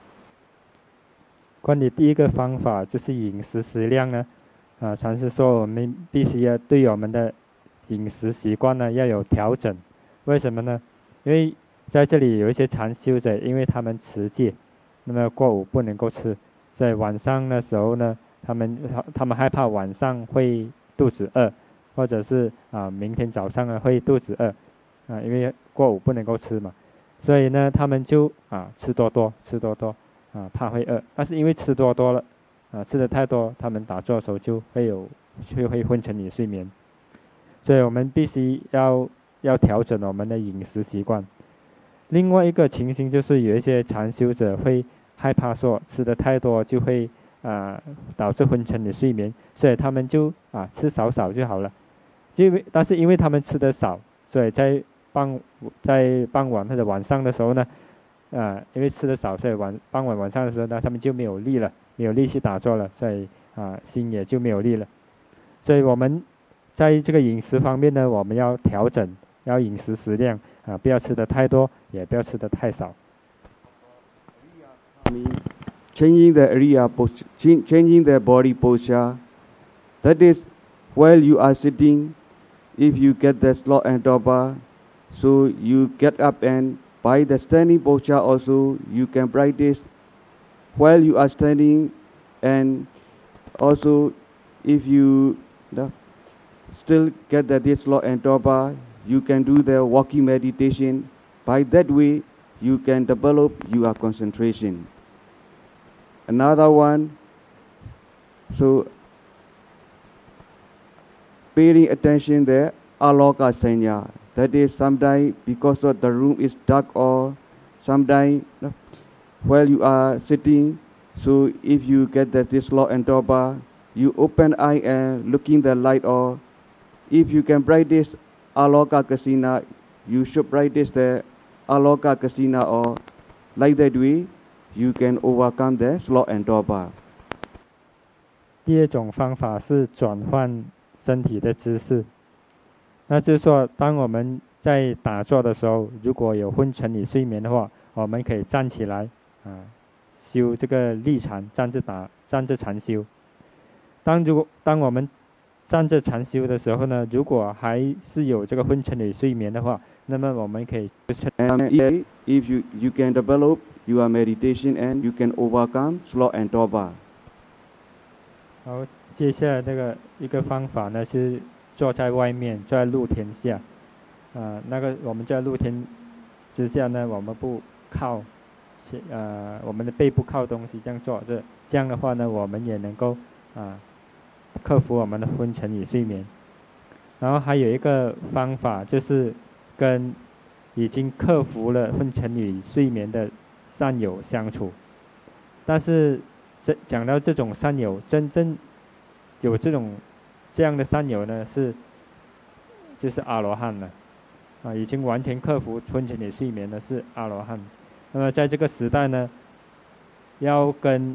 关于第1个方法就是饮食适量呢，禅师说我们必须要对我们的饮食习惯呢要有调整， 为什么呢？因为在这里有一些禅修者，因为他们持戒，那么过午不能够吃，所以晚上的时候呢，他们害怕晚上会肚子饿，或者是明天早上呢会肚子饿，因为过午不能够吃嘛，所以呢他们就吃多多，怕会饿，但是因为吃多多了，吃的太多，他们打坐的时候就会昏沉你睡眠，所以我们必须要调整我们的饮食习惯。另外一个情形就是有一些禅修者会害怕说吃的太多就会导致昏沉的睡眠，所以他们就吃少少就好了。但是因为他们吃的少，所以在傍晚或者晚上的时候呢，因为吃的少，所以傍晚晚上的时候呢，他们就没有力气打坐了，所以心也就没有力了。所以我们在这个饮食方面呢，我们要调整，要饮食适量不要吃的太多，也不要吃的太少。 Changing the area, changing the body posture. That is, while you are sitting, if you get the slot and doba, so you get up and by the standing posture also you can practice while you are standing, and also if you still get this slot and doba, you can do the walking meditation. By that way, you can develop your concentration. Another one, so paying attention there, aloka sanya. That is sometimes because of the room is dark, or sometimes while you are sitting, so if you get this law and doba, you open eye and looking the light, or if you can practice aloka kasina, you should practice the aloka kasina, or like that way you can overcome the slow and doba. 第二种方法是转换身体的姿势，那就是说，当我们在打坐的时候，如果有昏沉里睡眠的话，我们可以站起来修这个立禅，站着禅修。当我们站着禅修的时候呢，如果还是有这个昏沉里睡眠的话，那么我们可以 if you can develop your meditation and you can overcome slow and doba. 好，接下来一个方法呢是坐在外面，坐在露天下，我们在露天之下呢，我们不靠，我们的背部靠东西这样坐着，这样的话呢，我们也能够克服我们的昏沉与睡眠。然后还有一个方法就是跟已经克服了昏沉与睡眠的善友相处，但是讲到这种善友，真正有这样的善友呢，就是阿罗汉了，已经完全克服昏沉与睡眠的是阿罗汉。那么在这个时代呢，要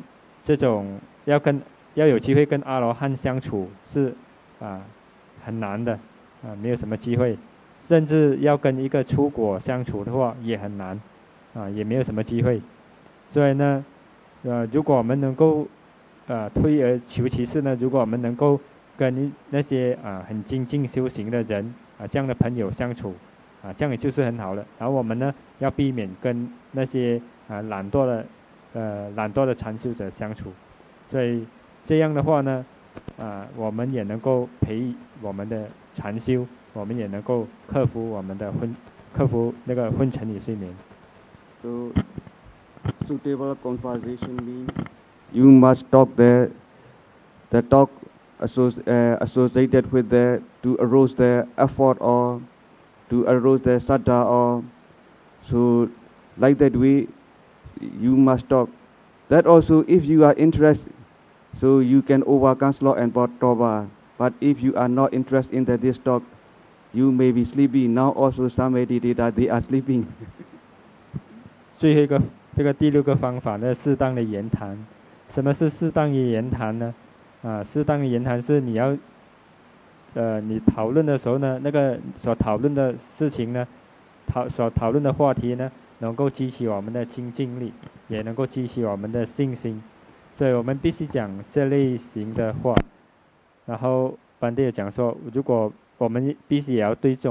有机会跟阿罗汉相处是很难的，没有什么机会，甚至要跟一个出果相处的话也很难，也没有什么机会。所以呢，如果我们能够退而求其次呢，如果我们能够跟那些很精进修行的人这样的朋友相处，这样也就是很好了。然后我们呢要避免跟那些懒惰的禅修者相处，所以这样的话呢，我们也能够培我们的禅修，我们也能够克服那个昏沉与睡眠。 So suitable conversation means you must talk the talk associated with to arouse the effort or to arouse the saddha, or so like that way you must talk. That also, if you are interested, so you can overcome slow and toba. But if you are not interested in this talk, you may be sleepy. Now also some meditators they are sleeping. 最后一个第六个方法呢，适当的言谈。什么是适当的言谈呢？适当的言谈是你要你讨论的时候呢，那个所讨论的事情呢，所讨论的话题呢，能够激起我们的精进力，也能够激起我们的信心。所以我们必须讲这类型的话。然后班弟讲说，如果我们必须也要对这种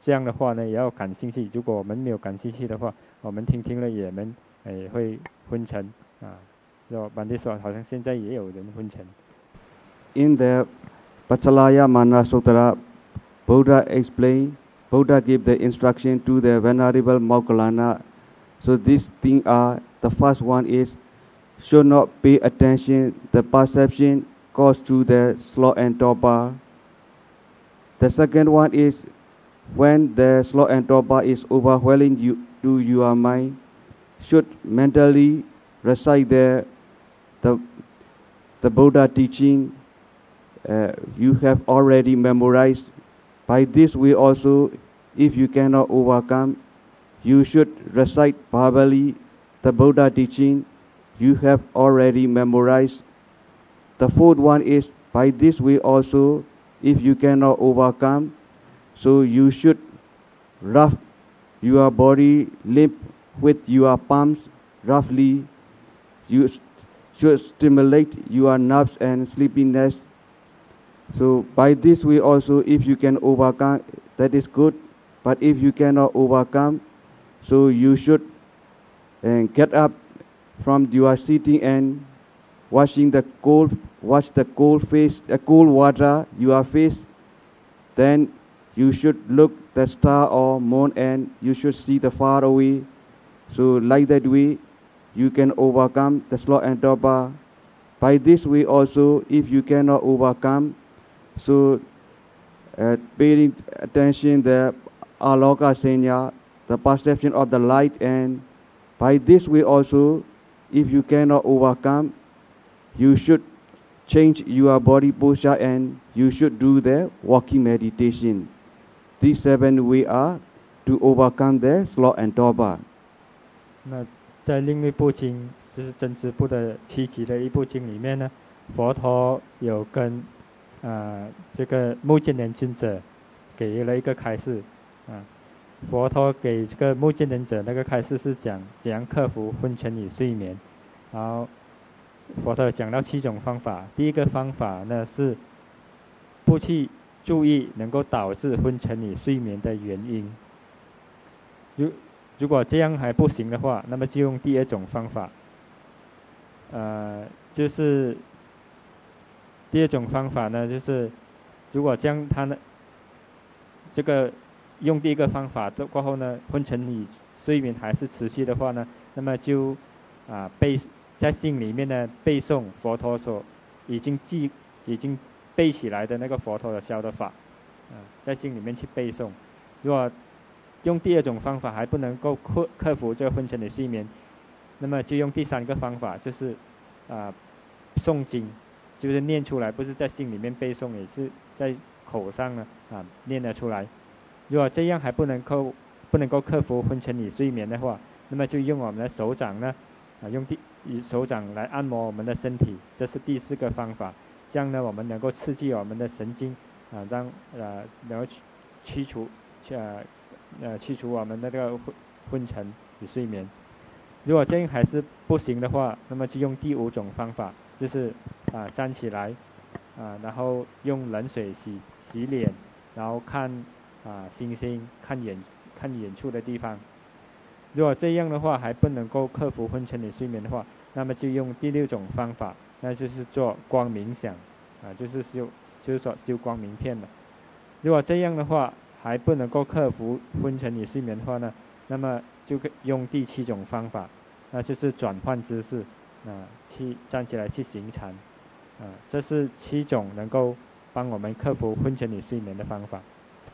这样的话呢，也要感兴趣。如果我们没有感兴趣的话，我们听了也会昏沉啊。就班迪说，好像现在也有人昏沉。 In the Pachalaya Mana Sutra, Buddha gave the instruction to the Venerable Moggallana. So these things are, the first one is, should not pay attention, the perception caused to the sloth and torpor. The second one is, when the sloth and torpor is overwhelming you to your mind, should mentally recite the Buddha teaching you have already memorized. By this way also, if you cannot overcome, you should recite verbally the Buddha teaching you have already memorized. The fourth one is, by this way also, if you cannot overcome, so you should rub your body limp with your palms roughly. You should stimulate your nerves and sleepiness. So by this way also, if you can overcome, that is good. But if you cannot overcome, so you should get up from your sitting and wash the cold water your face. Then you should look the star or moon and you should see the far away. So like that way, you can overcome the sloth and torpor. By this way also, if you cannot overcome, so paying attention the aloka senya, the perception of the light, and by this way also, if you cannot overcome, you should change your body posture and you should do the walking meditation. These 7 ways are to overcome the sloth and torpor. 那在另一部经，就是真知部的7集的一部经里面呢，佛陀有跟这个目犍连尊者给了一个开示啊。佛陀给这个目犍连者那个开示是讲怎样克服昏沉与睡眠，然后佛陀讲到7种方法。第一个方法呢是不去注意能够导致昏沉与睡眠的原因。如果这样还不行的话，那么就用第2种方法，就是第2种方法呢，就是如果将他呢这个用第1个方法过后呢，昏沉与睡眠还是持续的话呢，那么就在心里面呢背诵佛陀所已经背起来的那个佛陀的教的法，在心里面去背诵。如果用第2种方法还不能够克服这个昏沉的睡眠，那么就用第3个方法，就是诵经，就是念出来，不是在心里面背诵，也是在口上呢念了出来。如果这样还不能够克服昏沉与睡眠的话，那么就用我们的手掌呢用手掌来按摩我们的身体，这是第4个方法。这样呢，我们能够刺激我们的神经让能够去除我们的这个昏沉与睡眠。如果这样还是不行的话，那么就用第5种方法，就是站起来然后用冷水洗脸，然后看星星，看远处的地方。如果这样的话还不能够克服昏沉与睡眠的话，那么就用第6种方法，那就是做光冥想就是说修光明片了。如果这样的话还不能够克服昏沉与睡眠的话呢，那么就用第7种方法，那就是转换姿势去站起来去行禅这是7种能够帮我们克服昏沉与睡眠的方法。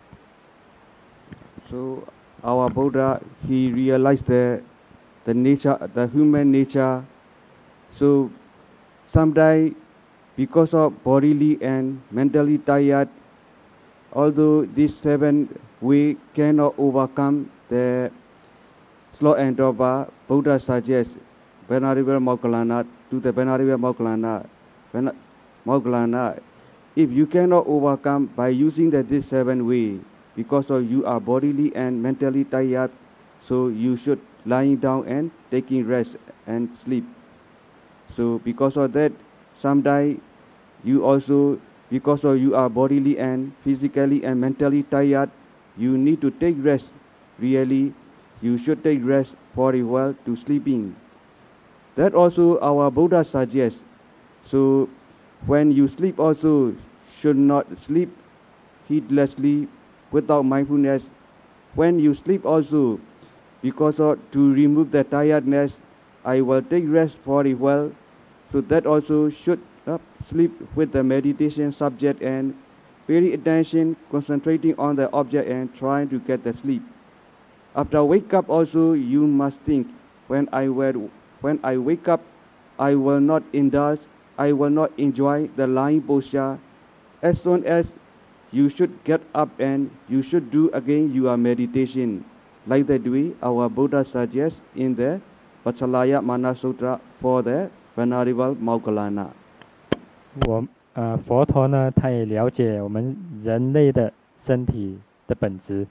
So our Buddha, he realized the nature, the human nature. So someday, because of bodily and mentally tired, although these 7 we cannot overcome the sloth and torpor, Buddha suggests Venerable Moggallana to the Venerable Moggallana, if you cannot overcome by using these 7 ways, because of you are bodily and mentally tired, so you should lying down and taking rest and sleep. So because of that, someday you also, because of you are bodily and physically and mentally tired, you need to take rest. Really, you should take rest for a while to sleeping. That also our Buddha suggests. So when you sleep also should not sleep heedlessly without mindfulness. When you sleep also, because of, to remove the tiredness, I will take rest for a while. So that also should sleep with the meditation subject and pay attention, concentrating on the object and trying to get the sleep. After wake up also, you must think, when I wake up, I will not indulge, I will not enjoy the lying posture. As soon as you should get up and you should do again your meditation. Like that way, our Buddha suggests in the Vachalaya Mana Sutra for the Venerable Moggallana. 佛陀呢，他也了解我们人类的身体的本质。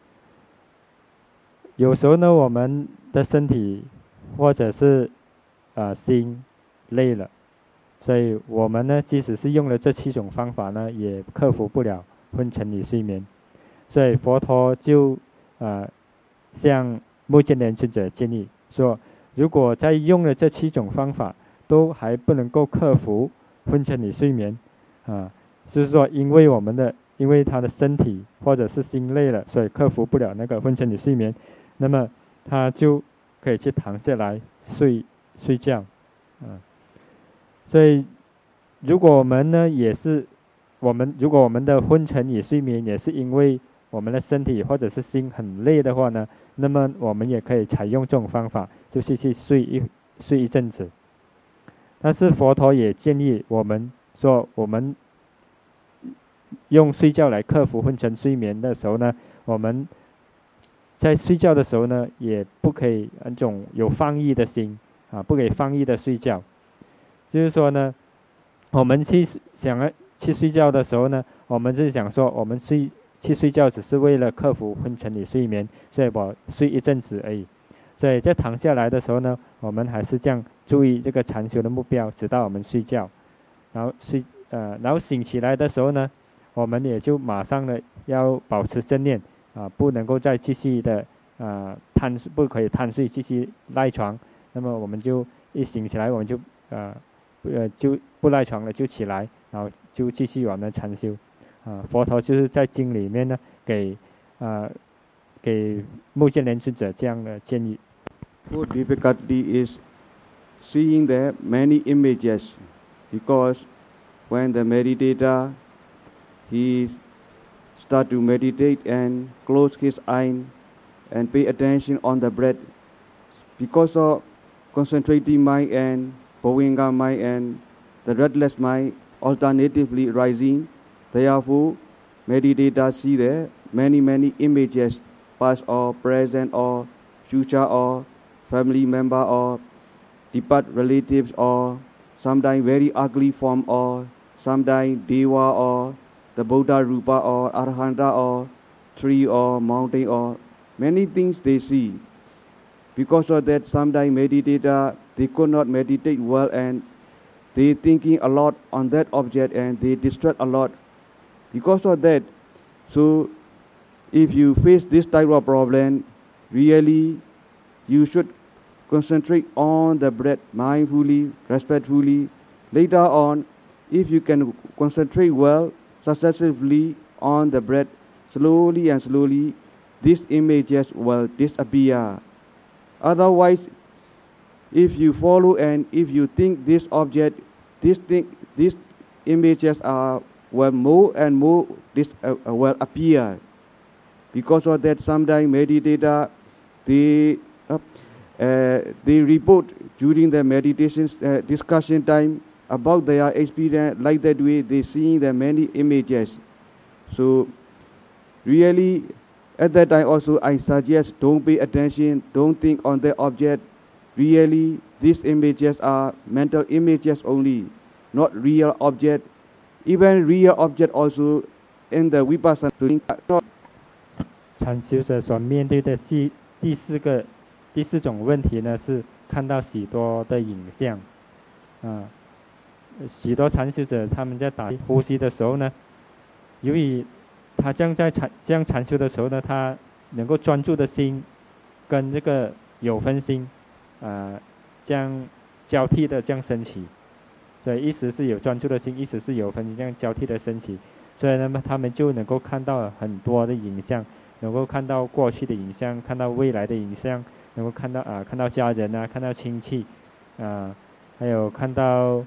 有时候呢，我们的身体或者是心累了，所以我们呢，即使是用了这7种方法呢，也克服不了昏沉里睡眠。所以佛陀就向目犍连尊者建议说，如果在用了这7种方法都还不能够克服昏沉里睡眠，就是说因为他的身体或者是心累了，所以克服不了那个昏沉里睡眠，那么他就可以去躺下来睡觉。所以如果我们呢如果我们的昏沉里睡眠也是因为我们的身体或者是心很累的话呢，那么我们也可以采用这种方法，就是去睡一阵子。但是佛陀也建议我们说，我们用睡觉来克服昏沉睡眠的时候呢，我们在睡觉的时候呢，也不可以那种有放逸的心不可以放逸的睡觉。就是说呢，我们想要去睡觉的时候呢，我们是想说我们去睡觉只是为了克服昏沉里睡眠，所以我睡一阵子而已。所以在躺下来的时候呢，我们还是这样注意这个禅修的目标，直到我们睡觉。然后醒起来的时候呢，我们也就马上呢要保持正念不能够再继续的不可以贪睡，继续赖床。那么我们就一醒起来，我们就就不赖床了，就起来，然后就继续我们的禅修。佛陀就是在经里面呢给目犍连尊者这样的建议。 What difficulty is seeing the many images, because when the meditator he start to meditate and close his eye and pay attention on the breath, because of concentrating mind and Bhavanga mind and the restless mind alternatively rising, therefore meditators see the many images, past or present or future or family member or departed relatives or sometimes very ugly form or sometimes Deva or the Buddha Rupa or Arhanta or tree or mountain or many things they see. Because of that, sometimes meditator they could not meditate well and they thinking a lot on that object and they distract a lot. Because of that, so if you face this type of problem, really you should concentrate on the breath mindfully, respectfully. Later on, if you can concentrate well, successively on the breath, slowly and slowly, these images will disappear. Otherwise, if you follow and if you think this object, these images will more and more will appear. Because of that, sometimes meditator they report during the meditation discussion time about their experience. Like that way, they see the many images. So really, at that time also, I suggest don't pay attention, don't think on the object. Really, these images are mental images only, not real object. Even real object also in the vipassana doing not. 禅修者所面对的第四种问题呢，是看到许多的影像。许多禅修者他们在打呼吸的时候呢，由于他这样禅修的时候呢，他能够专注的心跟这个有分心这样交替的这样升起，所以一时是有专注的心，一时是有分心，这样交替的升起，所以那么他们就能够看到很多的影像，能够看到过去的影像，看到未来的影像，能够看到家人啊，看到亲戚还有看到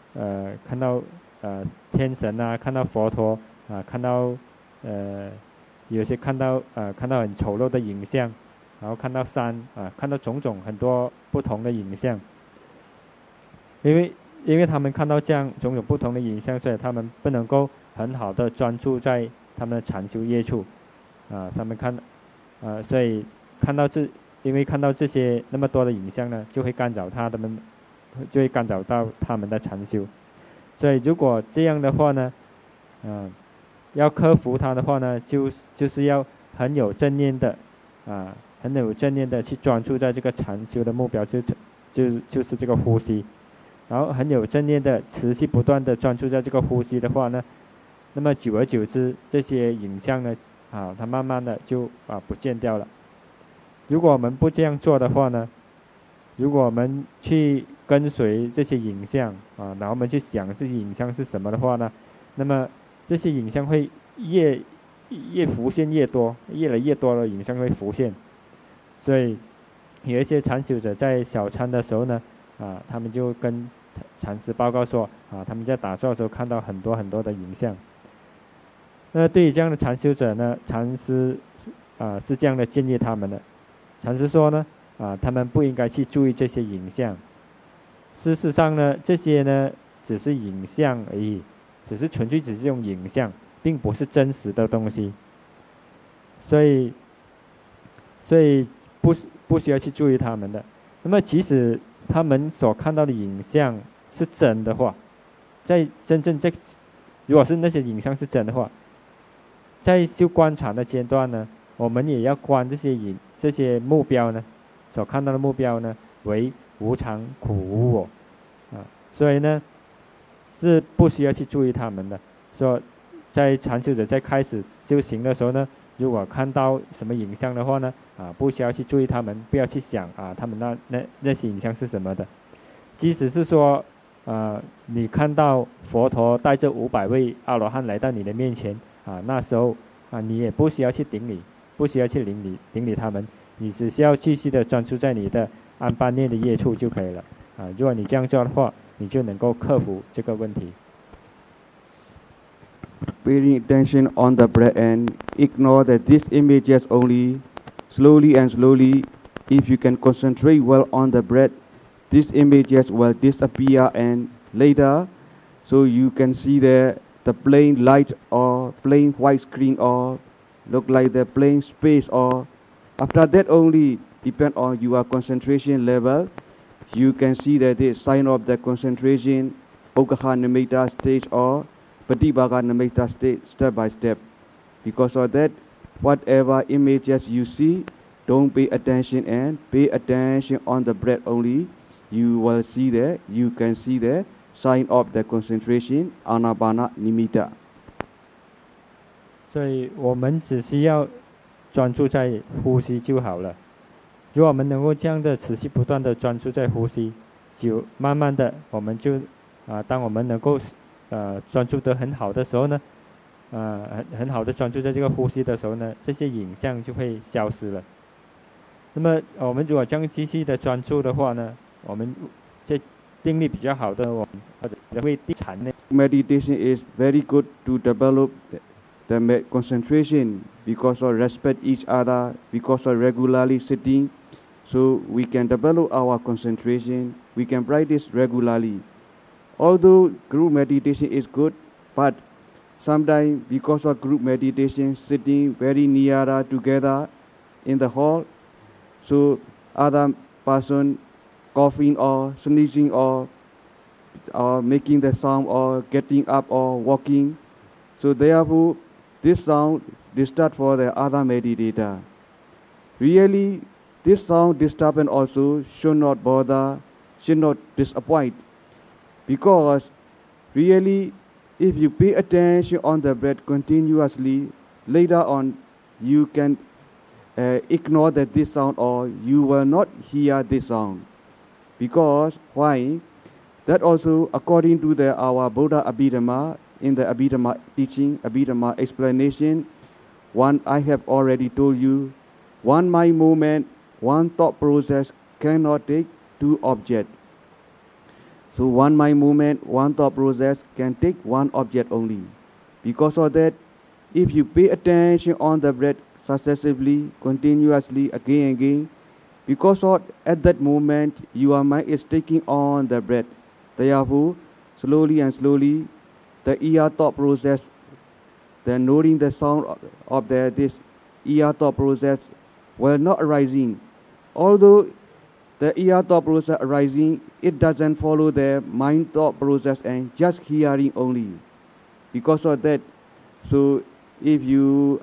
天神啊，看到佛陀看到有些看到很丑陋的影像，然后看到山看到种种很多不同的影像，因为他们看到这样种种不同的影像，所以他们不能够很好的专注在他们的禅修业处他们所以因为看到这些那么多的影像呢，就会干扰到他们的禅修。所以如果这样的话呢要克服它的话呢，就是要很有正念的去专注在这个禅修的目标，就是这个呼吸，然后很有正念的持续不断的专注在这个呼吸的话呢，那么久而久之这些影像呢它慢慢的就不见掉了。如果我们不这样做的话呢，如果我们去跟随这些影像然后我们去想这些影像是什么的话呢，那么这些影像会越浮现越多，越来越多的影像会浮现。所以有一些禅修者在小禅的时候呢他们就跟禅师报告说他们在打坐的时候看到很多很多的影像。那对于这样的禅修者呢，禅师是这样的建议他们的。禅师说呢他们不应该去注意这些影像，事实上呢这些呢只是影像而已，只是用影像，并不是真实的东西，所以不需要去注意他们的。那么即使他们所看到的影像是真的话，如果是那些影像是真的话，在修观察的阶段呢，我们也要观这些目标呢，所看到的目标呢为无常苦无我所以呢是不需要去注意他们的。说在禅修者在开始修行的时候呢，如果看到什么影像的话呢不需要去注意他们，不要去想他们那些影像是什么的。即使是说你看到佛陀带着500位阿罗汉来到你的面前那时候你也不需要去顶礼，不需要去顶礼他们，你只需要继续的专注在你的安般念的业处就可以了如果你这样做的话，你就能够克服这个问题。 Paying attention on the breath and ignore that these images only. Slowly and slowly, if you can concentrate well on the breath, these images will disappear, and later, so you can see the plain light or plain white screen or look like the plain space, or after that only, depend on your concentration level, you can see that the sign of the concentration, Okkaha Nimitta stage or Patibhaga Nimitta state, step by step. Because of that, whatever images you see, don't pay attention and pay attention on the breath only. You will see there, you can see the sign of the concentration, Anapana Nimitta. 所以我们只需要专注在呼吸就好了。如果我们能够这样的持续不断的专注在呼吸，就慢慢的我们就当我们能够专注得很好的时候呢很好的专注在这个呼吸的时候呢，这些影像就会消失了。那么我们如果这样继续的专注的话呢，我们这定力比较好的我们或者会禅呢。 Meditation is very good to develop the concentration because of respect each other, because of regularly sitting, so we can develop our concentration. We can practice regularly. Although group meditation is good, but sometimes because of group meditation, sitting very near together in the hall, so other person coughing or sneezing or making the sound or getting up or walking, so therefore this sound disturb for the other meditator. Really, this sound disturbance also should not bother, should not disappoint, because really if you pay attention on the breath continuously, later on you can ignore this sound, or you will not hear this sound. Because why? That also according to our Buddha Abhidhamma, in the Abhidhamma teaching, Abhidhamma explanation, one I have already told you, one mind movement, one thought process cannot take two objects. So one mind movement, one thought process can take one object only. Because of that, if you pay attention on the breath successively, continuously, again and again, because of at that moment your mind is taking on the breath. Therefore, slowly and slowly, the ear thought process, then noting the sound of this ear thought process will not arising. Although the ear thought process arising, it doesn't follow the mind thought process and just hearing only. Because of that, so if you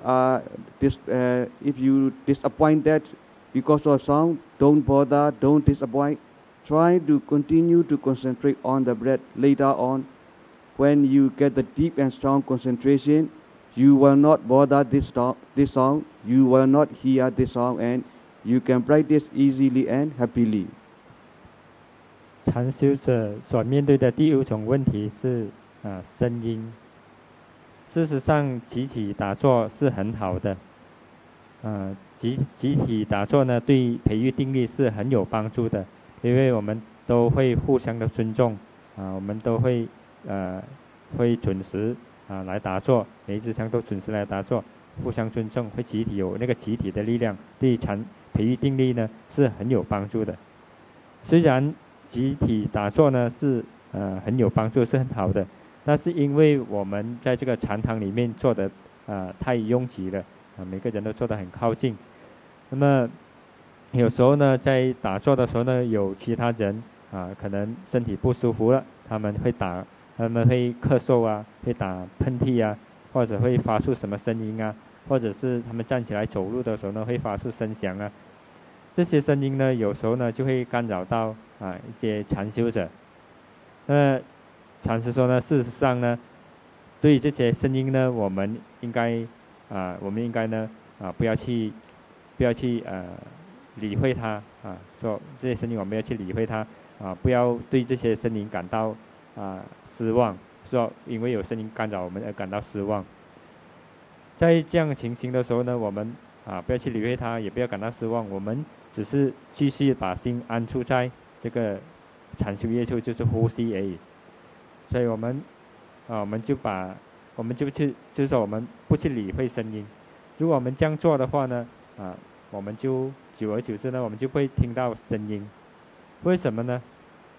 disappoint that because of sound, don't bother, don't disappoint. Try to continue to concentrate on the breath. Later on, when you get the deep and strong concentration, you will not bother this sound, you will not hear this sound, and you can practice easily and happily. 禅修者所面对的第五种问题是声音。事实上，集体打坐是很好的，集体打坐呢，对培育定力是很有帮助的，因为我们都会互相的尊重，我们都会准时来打坐，每一支香都准时来打坐，互相尊重，会集体有那个集体的力量，对培育定力呢是很有帮助的。虽然集体打坐呢是很有帮助，是很好的，但是因为我们在这个禅堂里面坐的太拥挤了，每个人都坐得很靠近，那么有时候呢在打坐的时候呢，有其他人可能身体不舒服了，他们会咳嗽啊，会打喷嚏啊，或者会发出什么声音啊，或者是他们站起来走路的时候呢会发出声响啊，这些声音呢有时候呢就会干扰到一些禅修者。禅师说呢，事实上呢，对于这些声音呢，我们应该呢不要去理会它说这些声音我们要去理会它不要对这些声音感到失望，说因为有声音干扰我们而感到失望。在这样情形的时候呢，我们不要去理会它，也不要感到失望，我们只是继续把心安住在这个禅修业处，就是呼吸而已。所以我们就是说我们不去理会声音。如果我们这样做的话呢，我们就久而久之呢，我们就会听到声音。为什么呢？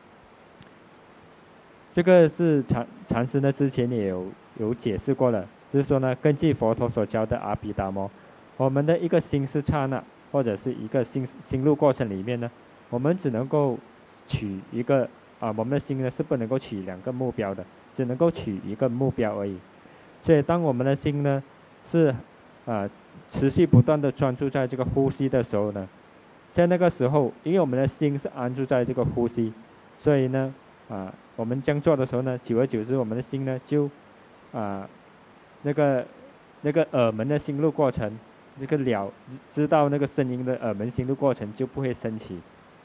这个是禅师呢之前也有解释过了，就是说呢，根据佛陀所教的阿毗达摩，我们的一个心识刹那或者是一个心路过程里面呢，我们只能够取一个我们的心呢是不能够取两个目标的，只能够取一个目标而已。所以当我们的心呢是持续不断的专注在这个呼吸的时候呢，在那个时候，因为我们的心是安住在这个呼吸，所以呢我们这样做的时候呢，久而久之，我们的心呢就那个耳门的心路过程，那个知道那个声音的耳门心路过程就不会升起。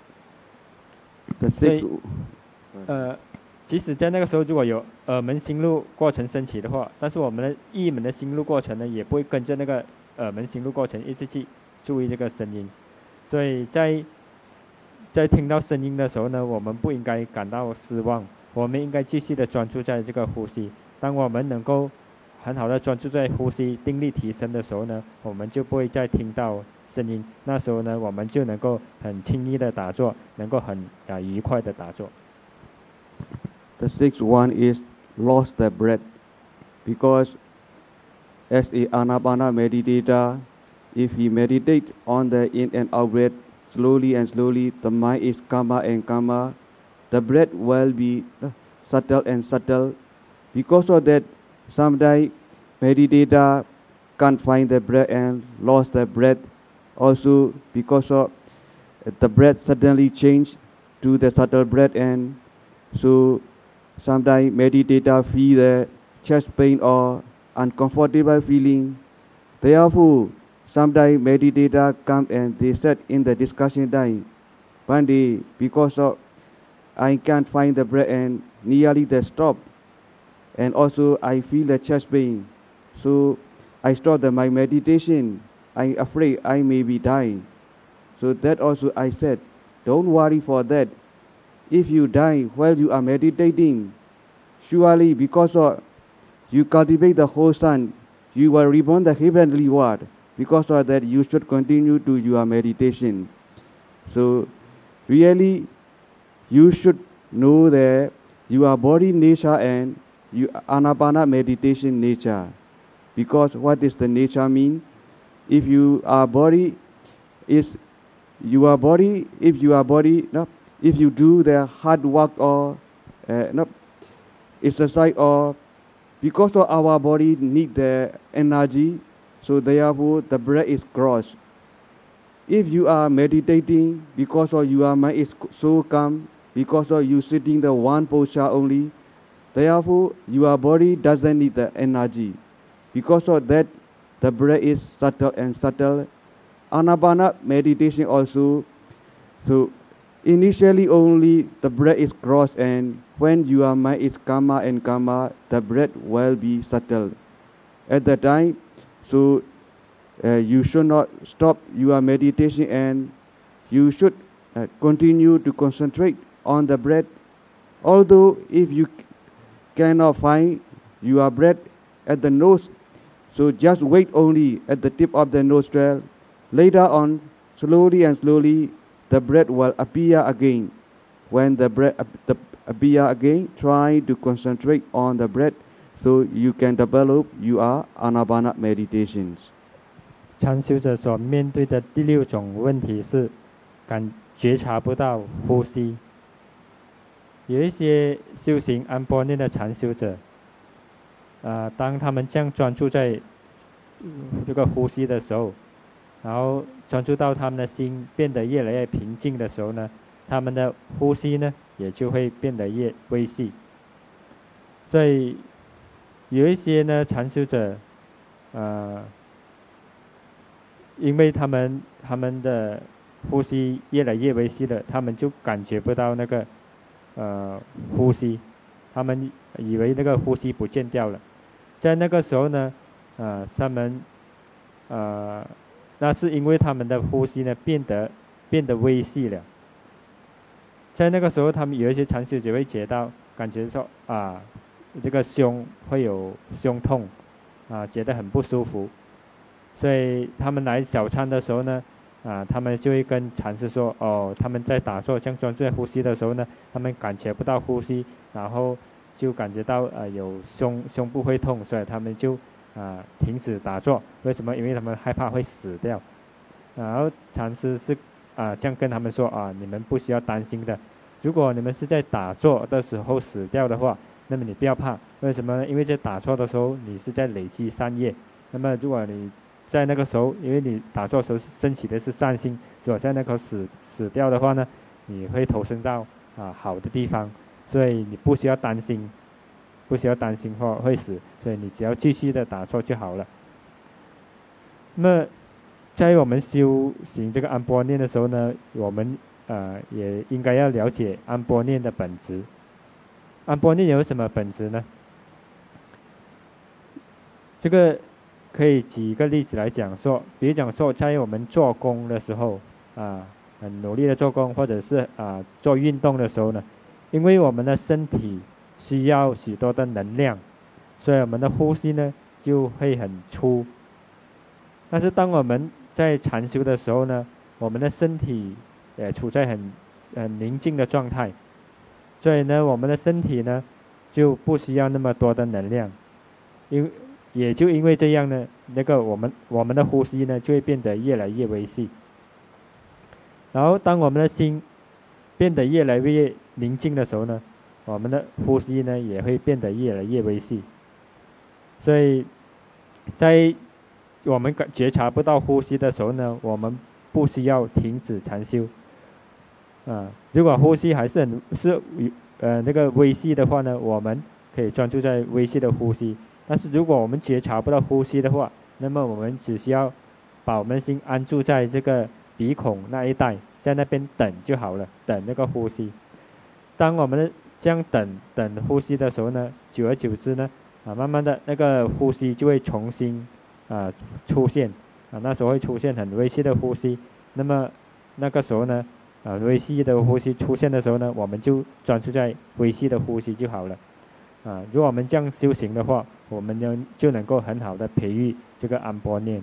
所以即使在那个时候如果有耳门心路过程升起的话，但是我们的意门的心路过程呢，也不会跟着那个耳门心路过程一直去注意这个声音。所以在听到声音的时候呢，我们不应该感到失望，我们应该继续的专注在这个呼吸。当我们能够很好的专注在呼吸，定力提升的时候呢，我们就不会再听到声音。那时候呢，我们就能够很轻易的打坐，能够很愉快的打坐。 The sixth one is lost the breath, because as a Anapana meditator, if he meditate on the in and out breath slowly and slowly, the mind is calmer and calmer. The breath will be subtle and subtle. Because of that, someday meditator can't find the breath and lost the breath. Also, because of the breath suddenly changed to the subtle breath, and so sometimes meditator feel the chest pain or uncomfortable feeling. Therefore, sometimes meditators come and they sit in the discussion time. One day, because of I can't find the breath and nearly they stop. And also I feel the chest pain. So I stop my meditation. I'm afraid I may be dying. So that also I said, don't worry for that. If you die while you are meditating, surely because of you cultivate the whole sun, you will reborn the heavenly world. Because of that, you should continue to your meditation. So really, you should know that your body nature and your Anapana meditation nature. Because what does the nature mean? If your body, if you do the hard work or exercise or because of our body need the energy, so therefore the breath is crossed. If you are meditating because of your mind is so calm, because of you sitting the one posture only, therefore your body doesn't need the energy. Because of that, the breath is subtle and subtle. Anapana meditation also, so initially only the breath is crossed, and when your mind is calmer and calmer, the breath will be subtle. At that time, so you should not stop your meditation and you should continue to concentrate on the breath. Although if you cannot find your breath at the nose, so just wait only at the tip of the nostril. Later on, slowly and slowly, the breath will appear again. When the breath appear again, try to concentrate on the breath so you can develop your Anapana meditations. 禅修者所面对的第6种问题是觉察不到呼吸。有一些修行安般念的禅修者，当他们这样专注在这个呼吸的时候，然后专注到他们的心变得越来越平静的时候呢，他们的呼吸呢也就会变得越微细。所以有一些呢禅修者，因为他们的呼吸越来越微细了，他们就感觉不到那个呼吸，他们以为那个呼吸不见掉了。在那个时候呢，他们那是因为他们的呼吸呢变得微细了。在那个时候，他们有一些禅修者会感觉说这个胸会有胸痛，觉得很不舒服。所以他们来小参的时候呢，他们就会跟禅师说，他们在打坐，像专注在呼吸的时候呢，他们感觉不到呼吸，然后就感觉到有胸部会痛，所以他们就停止打坐。为什么？因为他们害怕会死掉。然后禅师是这样跟他们说，你们不需要担心的。如果你们是在打坐的时候死掉的话，那么你不要怕。为什么呢？因为在打坐的时候，你是在累积善业。那么如果你在那个时候，因为你打坐的时候升起的是善心，如果在那个死掉的话呢，你会投生到好的地方，所以你不需要担心或会死，所以你只要继续的打坐就好了。那么在我们修行这个安般念的时候呢，我们也应该要了解安般念的本质。安般念有什么本质呢？这个可以举一个例子来讲说，比如讲说，在我们做工的时候，很努力的做工，或者是做运动的时候呢，因为我们的身体需要许多的能量，所以我们的呼吸呢就会很粗。但是当我们在禅修的时候呢，我们的身体处在很宁静的状态，所以呢，我们的身体呢就不需要那么多的能量，也就因为这样呢，我们的呼吸呢就会变得越来越微细。然后当我们的心变得越来越宁静的时候呢，我们的呼吸呢也会变得越来越微细。所以在我们觉察不到呼吸的时候呢，我们不需要停止禅修。如果呼吸还是那个微细的话呢，我们可以专注在微细的呼吸。但是如果我们觉察不到呼吸的话， 那么我们只需要把我们心安住在这个鼻孔那一带，在那边等就好了，等那个呼吸。当我们这样等呼吸的时候呢，久而久之呢，慢慢的那个呼吸就会重新出现，那时候会出现很微细的呼吸。那么那个时候呢，微细的呼吸出现的时候呢，我们就专注在微细的呼吸就好了。如果我们这样修行的话，我们就能够很好的培育这个安般念。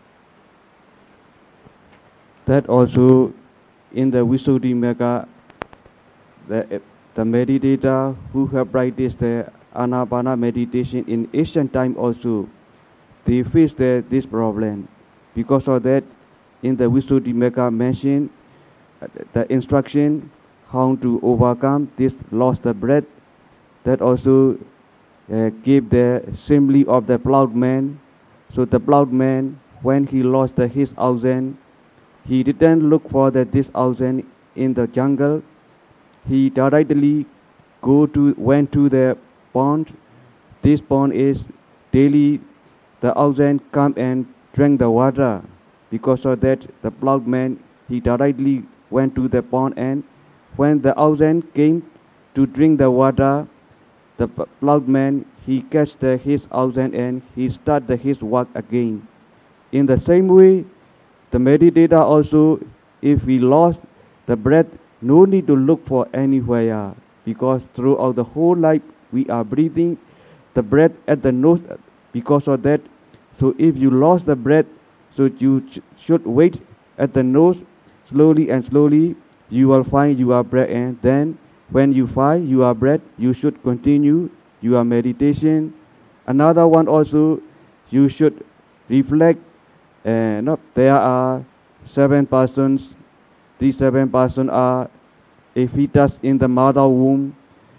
That also in the Visuddhimagga, the meditator who have practiced the Anapana meditation in ancient time also, they face this problem. Because of that, in the Visuddhimagga mentioned the instruction how to overcome this loss of breath. That also gave the simile of the plowman. So the plowman, when he lost his oxen, he didn't look for this oxen in the jungle. He directly went to the pond. This pond is daily the oxen come and drink the water. Because of that, the plowman, he directly went to the pond, and when the oxen came to drink the water, the plowman, he catched his oxen and he started his work again. In the same way, the meditator also, if we lost the breath, no need to look for anywhere, because throughout the whole life we are breathing the breath at the nose. Because of that, so if you lost the breath, so you should wait at the nose. Slowly and slowly you will find your breath, and then when you find your breath, you should continue your meditation. Another one also, you should reflect. There are 7 persons. These 7 persons are a fetus in the mother womb,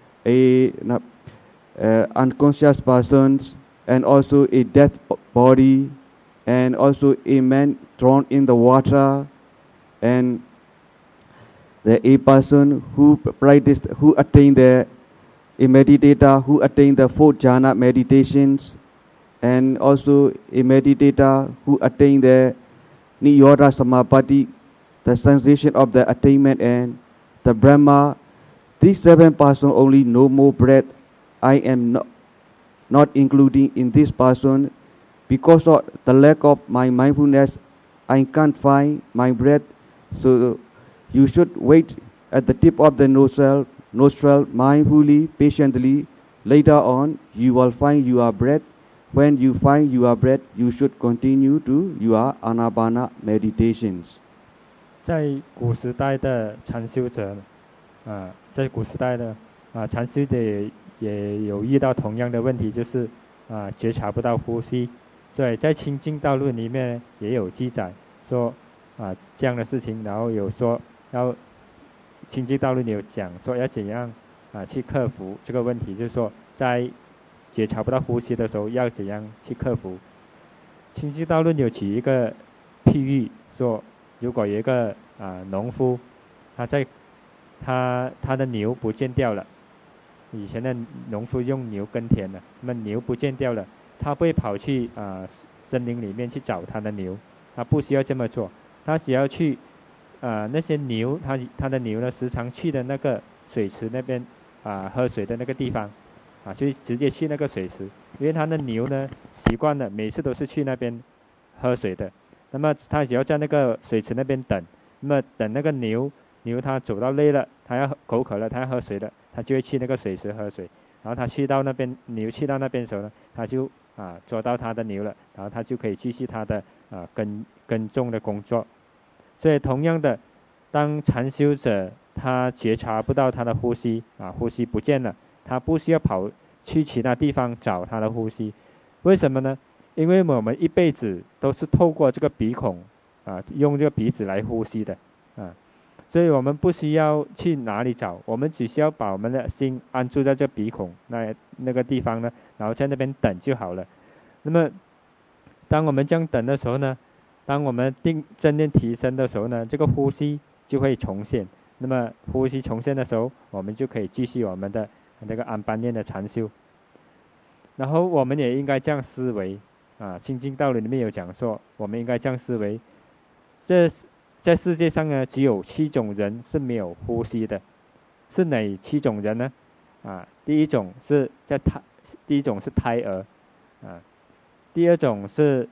unconscious persons, and also a dead body, and also a man thrown in the water, and a person who attained a meditator who attained the 4 jhana meditations, and also a meditator who attained the Nirodha Samapatti, the sensation of the attainment, and the Brahma. These 7 persons only, no more breath. I am not including in this person. Because of the lack of my mindfulness, I can't find my breath. So you should wait at the tip of the nostril mindfully, patiently. Later on, you will find your breath. When you find your breath, you should continue to your Anapana meditations. 在古时代的禅修者，在古时代的禅修者也有遇到同样的问题，就是觉察不到呼吸。所以在清净道路里面也有记载说这样的事情，然后有说要清净道路里有讲说要怎样去克服这个问题，就是说在觉察不到呼吸的时候要怎样去克服。清净道路有举一个譬喻说，如果有一个农夫，他的牛不见掉了，以前的农夫用牛耕田的，那么牛不见掉了，他不会跑去森林里面去找他的牛，他不需要这么做，他只要去那些牛，他的牛呢时常去的那个水池那边喝水的那个地方就直接去那个水池，因为他的牛呢习惯了每次都是去那边喝水的，那么他只要在那个水池那边等，那么等那个牛他走到累了，他要口渴了，他要喝水了，他就会去那个水池喝水，然后他牛去到那边的时候呢，他就捉到他的牛了，然后他就可以继续他的耕种的工作。所以同样的，当禅修者他觉察不到他的呼吸呼吸不见了，他不需要跑去其他地方找他的呼吸。为什么呢？因为我们一辈子都是透过这个鼻孔用这个鼻子来呼吸的所以我们不需要去哪里找，我们只需要把我们的心安住在这鼻孔那个地方呢，然后在那边等就好了。那么当我们这样等的时候呢，当我们正念提升的时候呢，这个呼吸就会重现。那么呼吸重现的时候，我们就可以继续我们的那个安般念的禅修。然后我们也应该这样思维， 清净道理里面有讲说，我们应该这样思维，在世界上呢，只有7种人是没有呼吸的，是哪7种人呢？第一种是胎儿，第二种是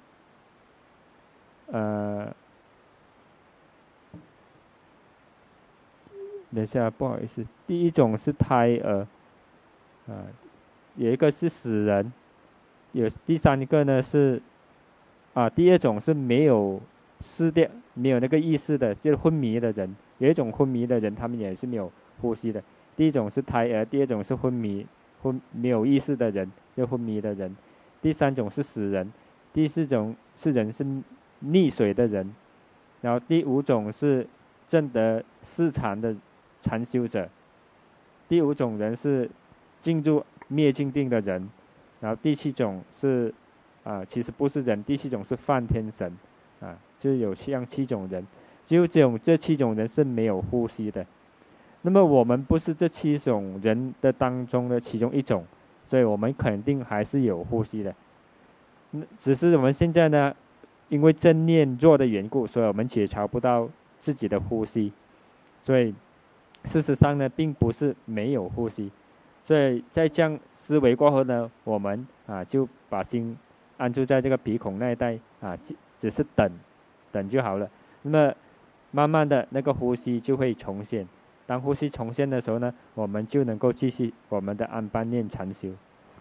等一下，不好意思，第一种是胎儿，有一个是死人，第三个呢是第二种是没有没有那个意识的，就是昏迷的人。有一种昏迷的人，他们也是没有呼吸的。第一种是胎儿，第二种是没有意识的人，就昏迷的人。第三种是死人，第四种是溺水的人，然后第五种是证得四禅的禅修者，第五种人是进入灭尽定的人，然后第7种是其实不是人，第7种是梵天神，就是有7种人，只有这7种人是没有呼吸的。那么我们不是这7种人的当中的其中一种，所以我们肯定还是有呼吸的。只是我们现在呢，因为正念弱的缘故，所以我们觉察不到自己的呼吸，所以事实上呢，并不是没有呼吸。所以在这样思维过后呢，我们就把心安住在这个鼻孔那一带只是等就好了。那么慢慢的那个呼吸就会重现，当呼吸重现的时候呢，我们就能够继续我们的安般念禅修。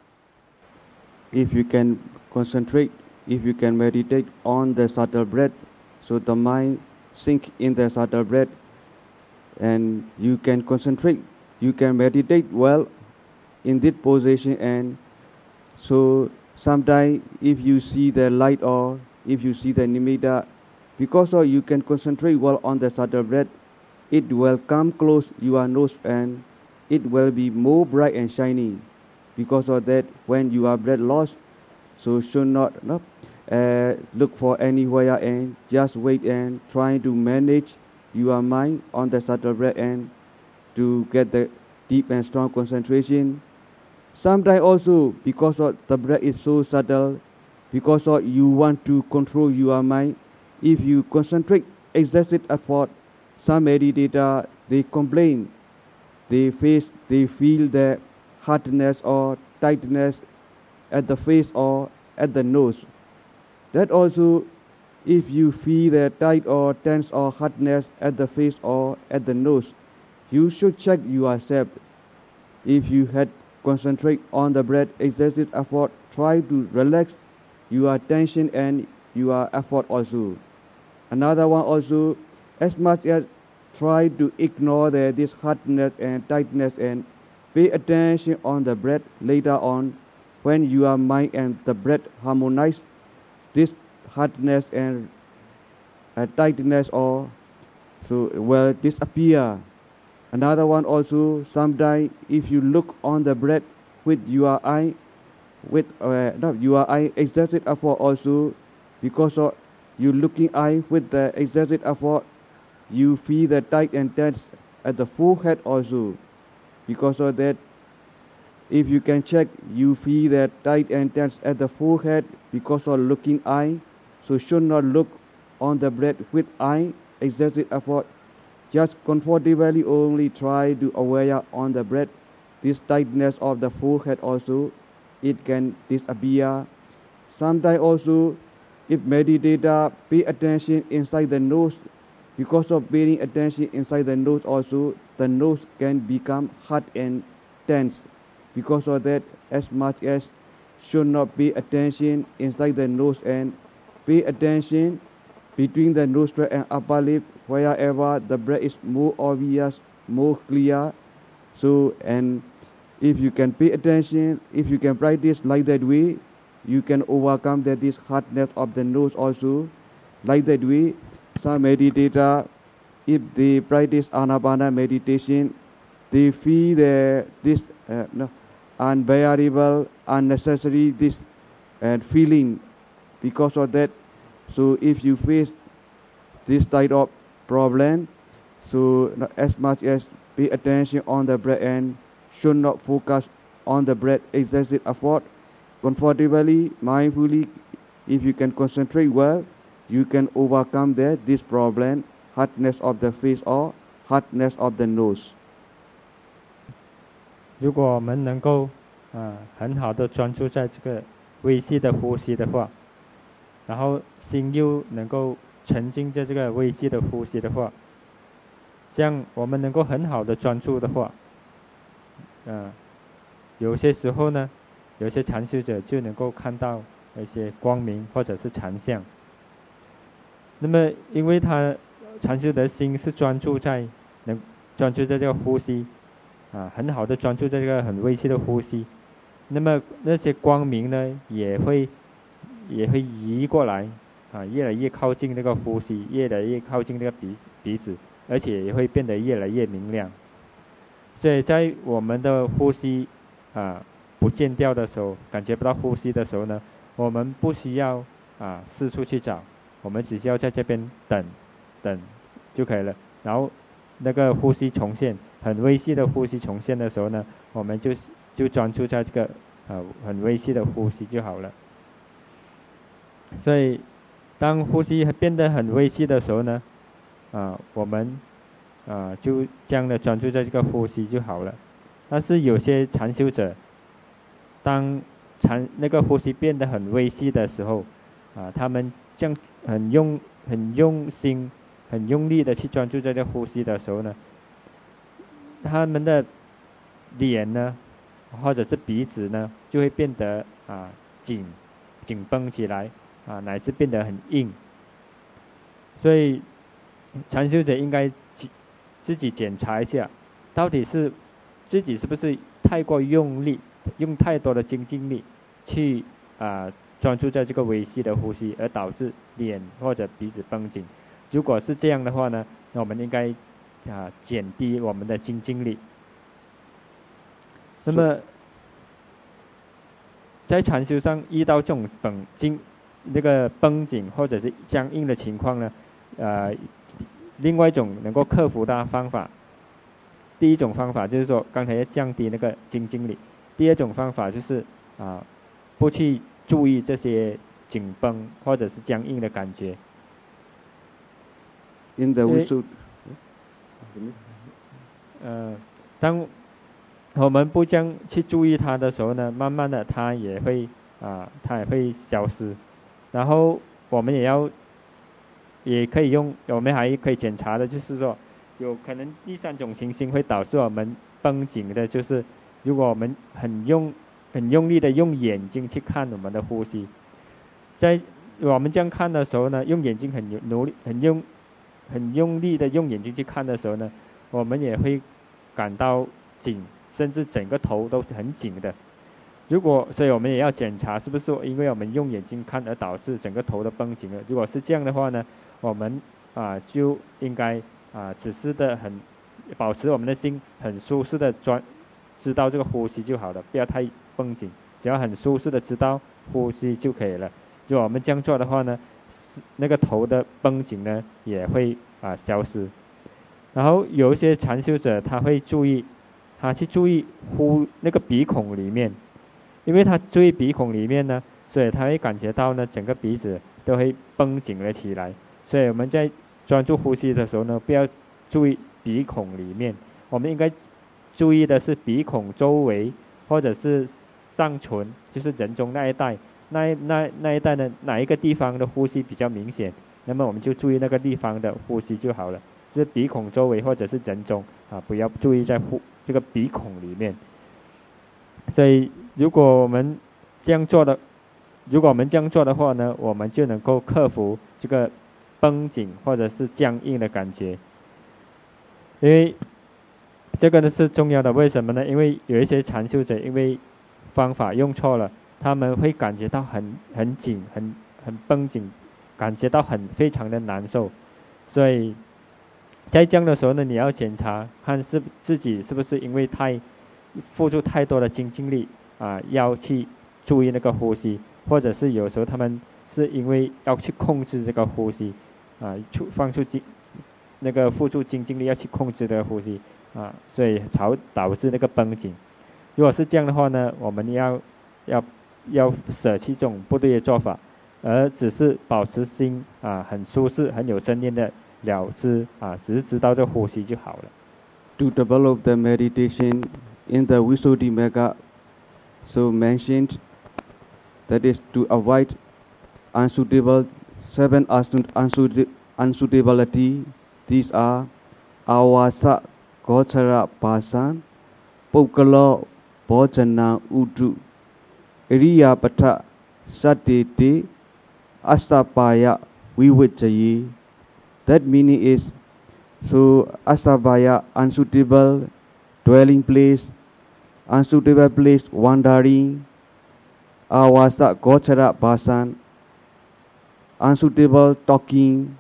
If you can concentrate, if you can meditate on the subtle breath, so the mind sink in the subtle breath, and you can concentrate, you can meditate well in this position. And so sometimes if you see the light or if you see the nimitta, because you can concentrate well on the subtle breath, it will come close your nose and it will be more bright and shiny. Because of that, when you are breath lost, so should not look for anywhere and just wait and try to manage your mind on the subtle breath and to get the deep and strong concentration. Sometimes also because of the breath is so subtle, because of you want to control your mind, if you concentrate excessive effort, some meditator they complain, they feel the hardness or tightness at the face or at the nose. That also, if you feel the tight or tense or hardness at the face or at the nose, you should check yourself. If you had concentrate on the breath, excessive effort, try to relax your tension and your effort also. Another one also, as much as try to ignore this hardness and tightness and pay attention on the breath. Later on, when your mind and the breath harmonize, this hardness and tightness or so will disappear. Another one also, sometimes if you look on the breath with your eye, your eye excessive effort also, because of you looking eye with the excessive effort, you feel the tight and tense at the forehead also. Because of that, if you can check, you feel that tight and tense at the forehead because of looking eye. So should not look on the breath with eye, excessive effort. Just comfortably only try to aware on the breath. This tightness of the forehead also, it can disappear. Sometimes also, if meditator pay attention inside the nose, because of paying attention inside the nose also, the nose can become hot and tense. Because of that, as much as should not pay attention inside the nose and pay attention between the nostril and upper lip, wherever the breath is more obvious, more clear. So, and if you can pay attention, if you can practice like that way, you can overcome this hardness of the nose also. Like that way, some meditator, if they practice Anapana meditation, they feel this unbearable, unnecessary this feeling. Because of that, so if you face this type of problem, so as much as pay attention on the breath and should not focus on the breath, excessive effort, comfortably, mindfully If you can concentrate well, you can overcome this problem, hardness of the face or hardness of the nose. 如果我们能够很好的专注在这个微细的呼吸的话，然后心又能够沉浸在这个微细的呼吸的话，这样我们能够很好的专注的话，有些时候呢，有些禅修者就能够看到一些光明或者是禅相。那么因为他禅修的心是专注在这个呼吸很好的专注在这个很微细的呼吸，那么那些光明呢也会移过来越来越靠近那个呼吸，越来越靠近那个鼻子，而且也会变得越来越明亮。所以在我们的呼吸不见掉的时候，感觉不到呼吸的时候呢，我们不需要四处去找，我们只需要在这边等就可以了。然后那个呼吸重现，很微细的呼吸重现的时候呢，我们就专注在这个很微细的呼吸就好了。所以当呼吸变得很微细的时候呢，我们就这样的专注在这个呼吸就好了。但是有些禅修者，当那个呼吸变得很微细的时候他们这样很用心很用力的去专注在这呼吸的时候呢，他们的脸呢或者是鼻子呢就会变得紧绷起来乃至变得很硬。所以禅修者应该自己检查一下，到底是自己是不是太过用力，用太多的精进力去专注在这个微细的呼吸，而导致脸或者鼻子绷紧。如果是这样的话呢，那我们应该减低我们的精进力。那么在禅修上遇到这种那个绷紧或者是僵硬的情况呢，另外一种能够克服的方法，第一种方法就是说刚才要降低那个精进力，第二种方法就是不去注意这些紧绷或者是僵硬的感觉。当我们不将去注意它的时候呢，慢慢的它也会消失。然后我们我们还可以检查的就是说，有可能第三种情形会导致我们绷紧的，就是如果我们很用力的用眼睛去看我们的呼吸，在我们这样看的时候呢，用眼睛很用力的用眼睛去看的时候呢，我们也会感到紧，甚至整个头都是很紧的。所以我们也要检查是不是因为我们用眼睛看而导致整个头的绷紧了。如果是这样的话呢，我们就应该只是保持我们的心很舒适的知道这个呼吸就好了，不要太绷紧，只要很舒适的知道呼吸就可以了。如果我们这样做的话呢，那个头的绷紧呢也会消失。然后有一些禅修者他去注意那个鼻孔里面，因为他注意鼻孔里面呢，所以他会感觉到呢整个鼻子都会绷紧了起来。所以我们在专注呼吸的时候呢，不要注意鼻孔里面，我们应该注意的是鼻孔周围或者是上唇，就是人中那一带，那一带的哪一个地方的呼吸比较明显，那么我们就注意那个地方的呼吸就好了，就是鼻孔周围或者是人中不要注意在这个鼻孔里面。所以如果我们这样做的话呢，我们就能够克服这个绷紧或者是僵硬的感觉。因为这个呢是重要的，为什么呢？因为有一些禅修者因为方法用错了，他们会感觉到很紧很绷紧，感觉到非常的难受。所以在这样的时候呢，你要检查看自己是不是因为付出太多的精进力要去注意那个呼吸，或者是有时候他们是因为要去控制这个呼吸付出精进力要去控制这个呼吸所以导致那个绷紧。如果是这样的话呢，我们要舍弃这种不对的做法， 而只是保持心很舒适、很有正念的了知只是知道这呼吸就好了。 To develop the meditation in the Visuddhimagga, so mentioned, that is to avoid unsuitable 7 unsuitability. These are Awasa Gochara Pasan, Pokalo Bojana Udu, Iriya Pata Satete, Asapaya Vivichayi. That meaning is, so Asapaya, unsuitable dwelling place, unsuitable place wandering, Awasa Gochara Pasan, unsuitable talking,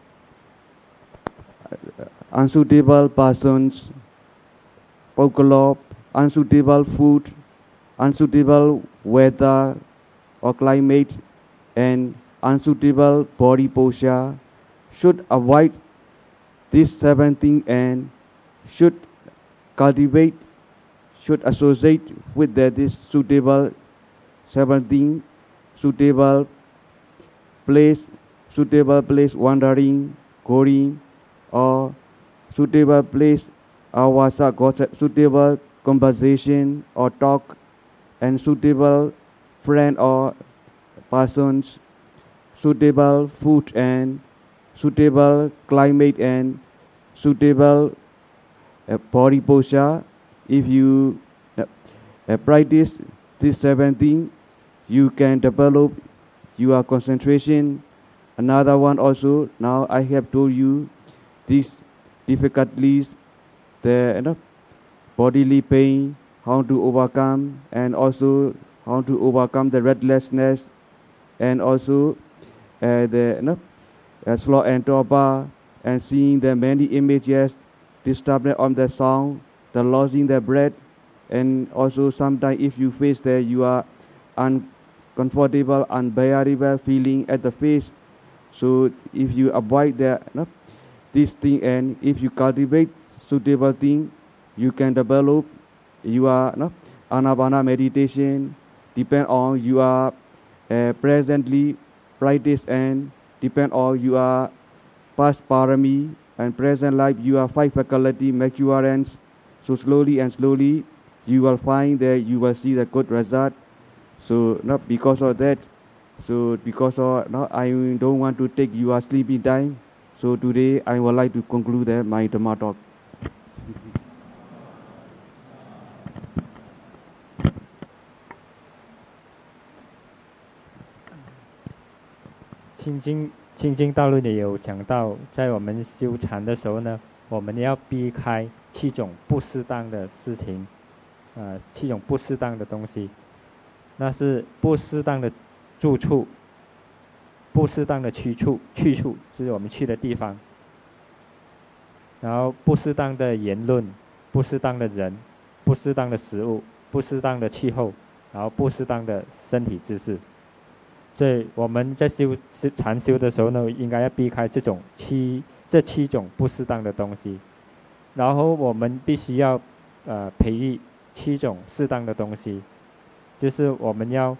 unsuitable persons, Pokalop, unsuitable food, unsuitable weather or climate, and unsuitable body posture, should avoid these 7 things and should cultivate, should associate with this suitable 7 things, suitable place wandering, going, or suitable place, suitable conversation or talk, and suitable friend or persons, suitable food and suitable climate and suitable body posture. If you practice these 7 things, you can develop your concentration. Another one also, now I have told you these difficulties, the bodily pain, how to overcome, and also how to overcome the restlessness, and also the slow and torpor, and seeing the many images, disturbance on the sound, the losing the breath, and also sometimes if you face that you are uncomfortable, unbearable feeling at the face. So if you avoid this thing and if you cultivate suitable thing, you can develop your Anapana meditation, depend on your presently practice and depend on your past parami and present life, your 5 faculty maturance. So slowly and slowly you will find that you will see the good result. So not because of that, so because of I don't want to take your sleeping time. So today I would like to conclude my Dhamma talk. 清净道路里有讲到，在我们修禅的时候呢，我们要避开7种不适当的事情，7种不适当的东西，那是不适当的住处，不适当的去处，就是我们去的地方，然后不适当的言论，不适当的人，不适当的食物，不适当的气候，然后不适当的身体姿势。所以我们在禅修的时候呢，应该要避开这7种不适当的东西，然后我们必须要培育7种适当的东西，就是我们要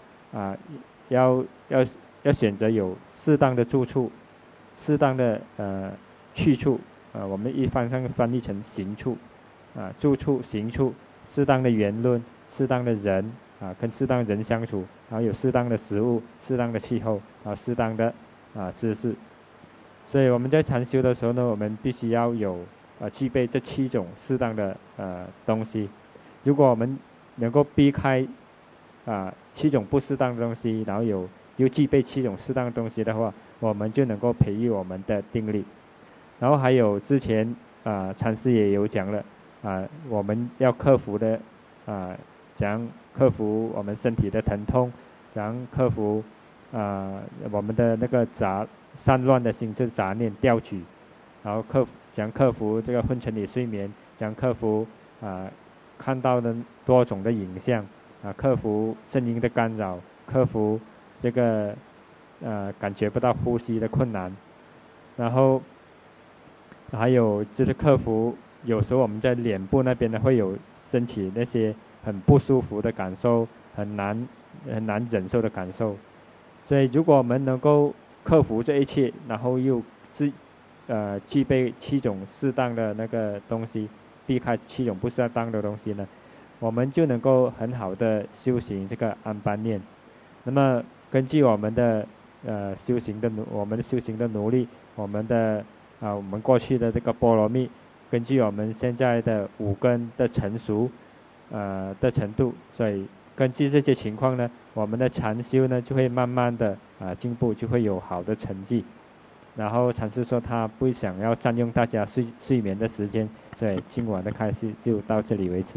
选择有适当的住处，适当的去处，我们一般上翻译成行处，住处、行处，适当的言论，适当的人跟适当的人相处，然后有适当的食物、适当的气候，然后适当的姿势。所以我们在禅修的时候呢，我们必须要有具备这7种适当的东西。如果我们能够避开7种不适当的东西，然后又具备7种适当的东西的话，我们就能够培育我们的定力。然后还有之前禅师也有讲了我们要克服的怎样克服我们身体的疼痛，怎样克服我们的那个散乱的心，就是杂念调举，然后怎样克服这个昏沉里睡眠，怎样克服看到的多种的影像克服声音的干扰，克服这个感觉不到呼吸的困难，然后还有就是克服有时候我们在脸部那边呢会有升起那些很不舒服的感受，很难忍受的感受， 所以如果我们能够克服这一切，然后又具备7种适当的那个东西，避开7种不适当的东西呢，我们就能够很好的修行这个安般念。那么根据我们的修行的努力，我们过去的这个波罗蜜，根据我们现在的5根的成熟的程度，所以根据这些情况呢，我们的禅修呢就会慢慢的进步，就会有好的成绩。然后禅师说他不想要占用大家睡眠的时间，所以今晚的开示就到这里为止。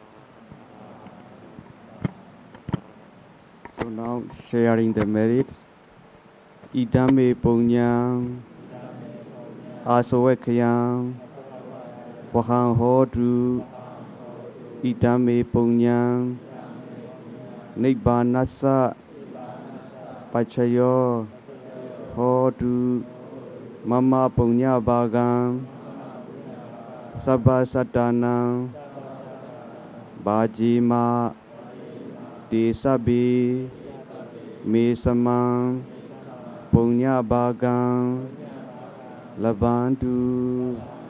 So now sharing the merits. Idame punyam asawekayam wahang hodu idame punyam nibbanasa pachayo hodu mama punya bagam sabba satanam bajima desabi me samam punya bagam labantu